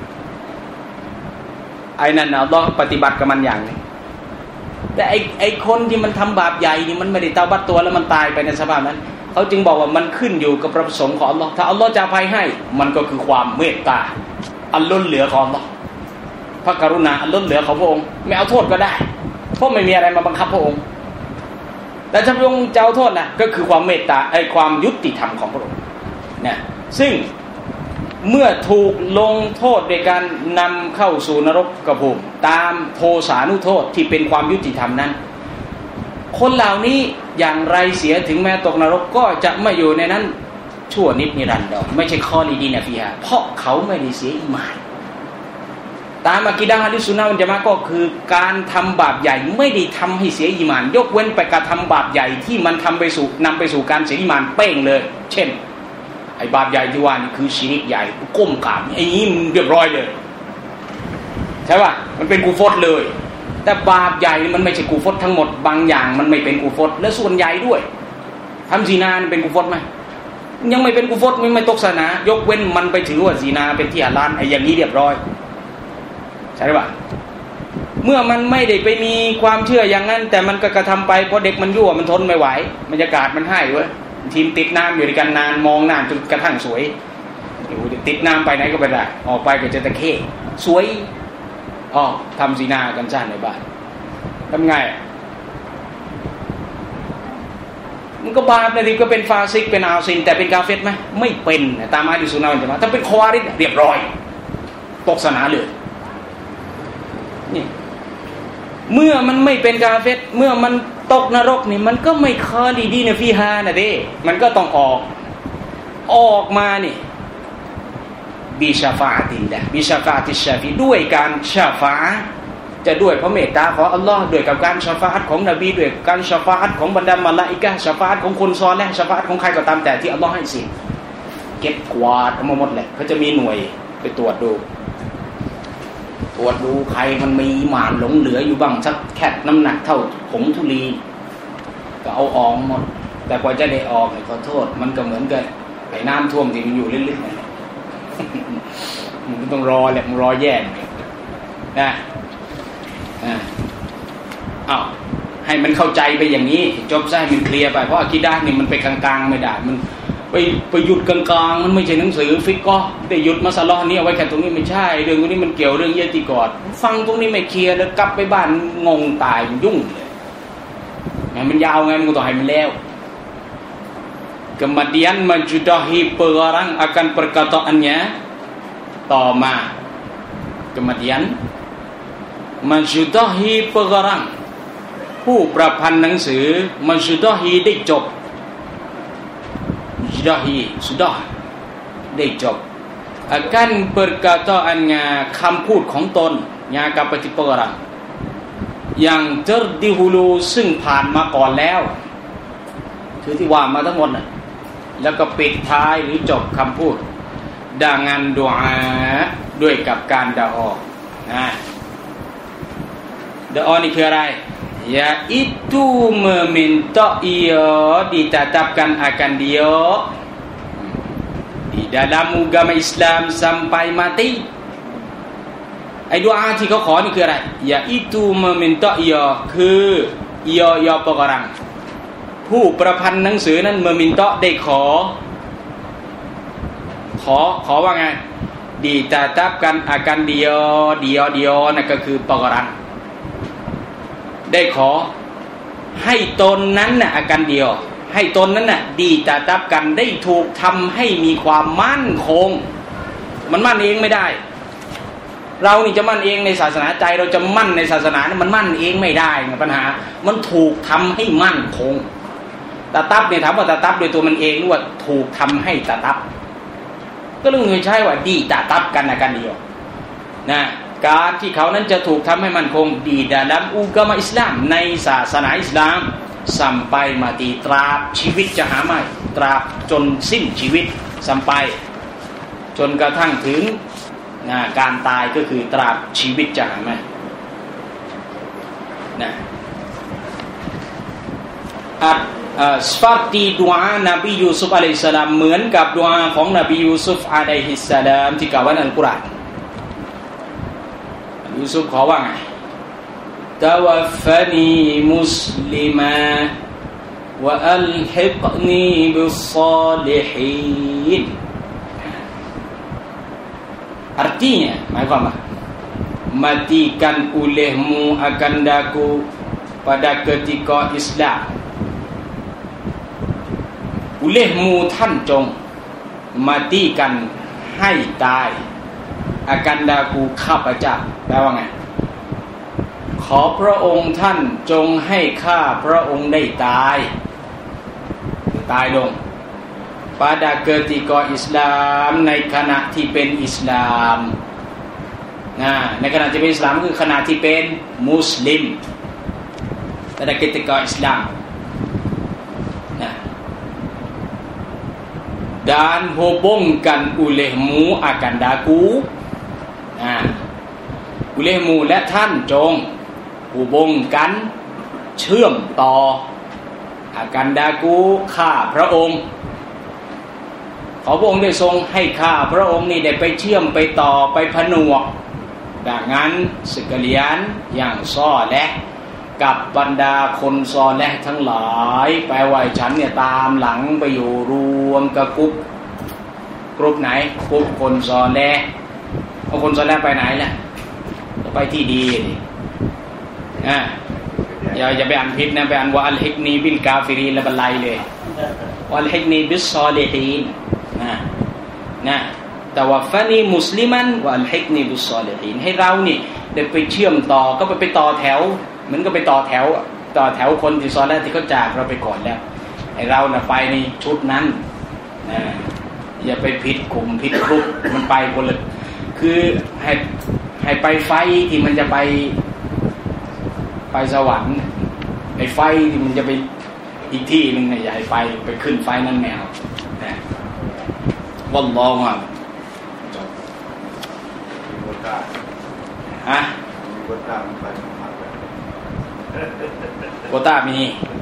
ไอ้นั่นอัลเลาะห์ปฏิบัติกับมันอย่างนึงแต่ไอ้คนที่มันทำบาปใหญ่นี่มันไม่ได้เตาบัตตัวแล้วมันตายไปในสภาพนั้นเขาจึงบอกว่ามันขึ้นอยู่กับพระประสงค์ของอัลเลาะห์ถ้าอัลเลาะห์จะอภัยให้มันก็คือความเมตตาอันล้นเหลือของอัลเลาะห์พระกรุณาอันล้นเหลือของพระองค์ไม่เอาโทษก็ได้เพราะไม่มีอะไรมาบังคับพระองค์แต่ถ้าพระองค์จะเอาโทษนะก็คือความเมตตาความยุติธรรมของพระองค์นะซึ่งเมื่อถูกลงโทษโดยการนำเข้าสู่นรกกระภูมิตามโทสานุโทษที่เป็นความยุติธรรมนั้นคนเหล่านี้อย่างไรเสียถึงแม้ตกนรกก็จะไม่อยู่ในนั้นชั่วนิดนิรันดรไม่ใช่คอลีดีนะฟีฮาเพราะเขาไม่ได้เสียอีหม่านตามอะกีดะห์อะห์ลุสซุนนะฮ์วัลญะมาอะห์ก็คือการทำบาปใหญ่ไม่ได้ทำให้เสียอีหม่านยกเว้นไปกระทำบาปใหญ่ที่มันนำไปสู่การเสียอีหม่านเป้งเลยเช่นไอ้บาปใหญ่ที่ว่านี่คือชิริกใหญ่ก้มกราบไอ้นี้มันเรียบร้อยเลยใช่ป่ะมันเป็นกูฟรเลยแต่บาปใหญ่นี่มันไม่ใช่กูฟรทั้งหมดบางอย่างมันไม่เป็นกูฟรและส่วนใหญ่ด้วยทำซีนาเป็นกูฟรไหมยังไม่เป็นกูฟรไม่ตกศาสนายกเว้นมันไปถือว่าซีนาเป็นที่ฮาลาลไอ้อย่างนี้เรียบร้อยใช่ป่ะเมื่อมันไม่ได้ไปมีความเชื่ออย่างนั้นแต่มันก็กระทำไปเพราะเด็กมันยั่วมันทนไม่ไหวบรรยากาศมันให้เว้ยทีมติดน้ำอยู่ด้วยกันนานมองหน้าจนกระทั่งสวยอยู่ติดน้ำไปไหนก็ไปได้ออกไปก็จะตะเข้สวยทำซีนากันจ้าในบ้านทำไงมันก็บาปนะทีก็เป็นฟาซิกเป็นอาซินแต่เป็นกาเฟรไหมไม่เป็นตามอะห์ลุสซุนนะฮ์วัลญะมาอะห์ถ้าเป็นคอวาริจเรียบร้อยตกศาสนาเลยนี่เมื่อมันไม่เป็นกาเฟรเมื่อมันตกนรกนี่มันก็ไม่คอดีนะฟีฮานะเด้มันก็ต้องออกมานี่บิชาฟาตินละบิชาฟาติชาฟีด้วยการชาฟาจะด้วยพระเมตตาของอัลลอฮ์ด้วยกับการชาฟาอะห์ของนบีด้วยการชาฟาอะห์ของบรรดามะลาอิกะฮ์ชาฟาอะห์ของคนซอลิห์ชาฟาอะห์ของใครก็ตามแต่ที่อัลลอฮ์ให้สิทธิ์เก็บกวาดมาหมดแหละเขาจะมีหน่วยไปตรวจดูใครมันมีหมานหลงเหลืออยู่บ้างสักแค่น้ำหนักเท่าผงธุลีก็เอาออกหมดแต่กว่าจะได้ออกขอโทษมันก็เหมือนกันไอ้น้ำท่วมที่มันอยู่ลึกๆนั่นแหละมันต้องรอแหละมันรอแย่นะให้มันเข้าใจไปอย่างนี้จบซะให้มันเคลียร์ไปเพราะอะกีดะห์นี่มันไปกลางๆไม่ได้มันไปหยุดกลางๆมันไม่ใช่หนังสือฟิกก็ได้หยุดมัสลาห์นี้เอาไว้แค่ตรงนี้ไม่ใช่เรื่องนี้มันเกี่ยวเรื่องอิอ์ติกอดฟังตรงนี้ไม่เคลียร์แล้วกลับไปบ้านงงตายยุ่งเลยไงมันยาวไงมันต้องให้มันแล้วkemudian menjudahi perang akan perkataannyaต่อมาkemudian menjudahi perang ผู้ประพันธ์หนังสือ menjudahi ได้จบ menjudahi sudah ได้จบ akan perkataannya คำพูดของตน yang akan perang yang terdahulu ซึ่งผ่านมาก่อนแล้วคือที่ว่ามาทั้งหมดน่ะแล้วก็ปิดท้ายหรือจบคำพูดdengan doa ด้วยกับการดะอดะอนี่คืออะไร yaitu meminta ia ditetapkan akan dia di dalam agama Islam sampai mati ไอ้ดุอาที่เขาขอนี่คืออะไร yaitu meminta ia คือ ia perangผู้ประพันธ์หนังสือนั้นเมื่อมินเตาะได้ขอว่าไงดีตาตับกันอาการเดียวนั่นก็คือปกรันได้ขอให้ตนนั้นน่ะอาการเดียวให้ตนนั้นน่ะดีตาตับกันได้ถูกทำให้มีความมั่นคงมันมั่นเองไม่ได้เรานี่จะมั่นเองในศาสนาใจเราจะมั่นในศาสนามันมั่นเองไม่ได้ปัญหามันถูกทำให้มั่นคงตาตับเนี่ยถามว่าตาตับโดยตัวมันเองหรือว่าถูกทำให้ตาตับก็เรื่องเคยใช้ว่าดีตาตับกันนะกันเดียวนะการที่เขานั้นจะถูกทำให้มันคงดีdalam agama Islam ในศาสนาอิสลาม sampai mati ตราบชีวิตจะหาไม่ตราบจนสิ้นชีวิต sampai จนกระทั่งถึงการตายก็คือตราบชีวิตจะหาไม่นะseperti doa Nabi Yusuf alaihissalam เหมือนกับดุอาของนบียูซุฟอะลัยฮิสสลามที่กล่าวไว้ในอัลกุรอานยูซุฟขอว่าไง tawaffani muslima wa alhiqni bis salihin artinya หมายความว่า matikan olehmu akan daku pada ketika Islam olehmu ท่านจงมาตีกันให้ตายอากันดากูข้าพเจ้าแปลว่าไงขอพระองค์ท่านจงให้ข้าพระองค์ได้ตายลง pada ketika Islam ในขณะที่เป็นอิสลามในขณะที่เป็นอิสลามคือขณะที่เป็นมุสลิม pada ketika Islam dan hubungkan olehmu akan daku olehmu และท่านจง hubungkan เชื่อมต่อ akan daku ข้าพระองค์ขอพระองค์ได้ทรงให้ข้าพระองค์นี่ได้ไปเชื่อมไปต่อไปผนวกดังนั้นsekalian อย่างซ้อและกับบรรดาคนซอและทั้งหลายแปลว่าฉันเนี่ยตามหลังไปอยู่รวมกับกรุ๊ปไหนกรุ๊ปคนซอและเอาคนซอและไปไหนล่ะไปที่ดีดิอย่าไปอ่านผิดนะไปอ่านว่าอัลฮิกนีบิลกาฟิรีนแล้วบรรลัยเลยอัลฮิกนีบิสซอลิฮีนนะแต่ว่าฟานีมุสลิมันว่าอัลฮิกนีบิสซอลิฮีนให้เรานี่ได้ไปเชื่อมต่อก็ไปต่อแถวเหมือนก็ไปต่อแถวคนที่ซอและที่เขาจากเราไปก่อนแล้วให้เราน่ะไปในชุดนั้นอย่าไปผิดกลุ่มผิดกรุ๊ปมันไปคนละคือให้ไปไฟที่มันจะไปสวรรค์ไอ้ไฟที่มันจะไปอีกที่นึงเนี่ยอย่าให้ไปขึ้นไฟนั่นแนวนะวัลลอฮุอะลัมโควต้ามี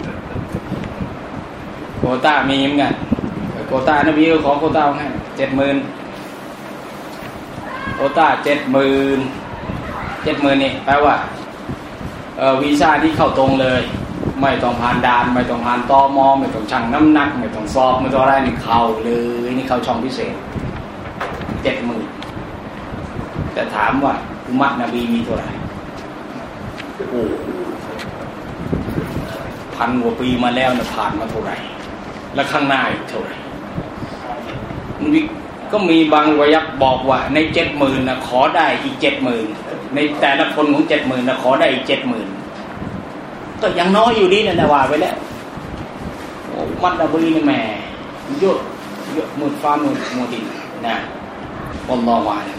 เหมือนกันโควต้านบีก็ขอโควต้าให้ 70,000 โควต้า 70,000 นี่แปลว่าวีซ่าที่เข้าตรงเลยไม่ต้องผ่านด่านไม่ต้องผ่านตม.ไม่ต้องชั่งน้ำหนักไม่ต้องสอบไม่ต้องอะไรนี่เข้าเลยนี่เข้าช่องพิเศษ 70,000 แต่ถามว่าอุมัตนบีมีเท่าไหร่โอ้พันกว่าปีมาแล้วเนี่ยผ่านมาเท่าไหร่และข้างหน้าอีกเท่าไหร่ก็มีบางวายักบอกว่าใน 70,000 นะขอได้อีก 70,000 ในแต่ละคนของ 70,000 นะขอได้อีก 70,000 ก็ยังน้อยอยู่ดีนะว่าไปแล้วโอ้มัดนบีนี่แหมเยอะหมดฟ้าหมดดินนะอัลลอฮฺวะ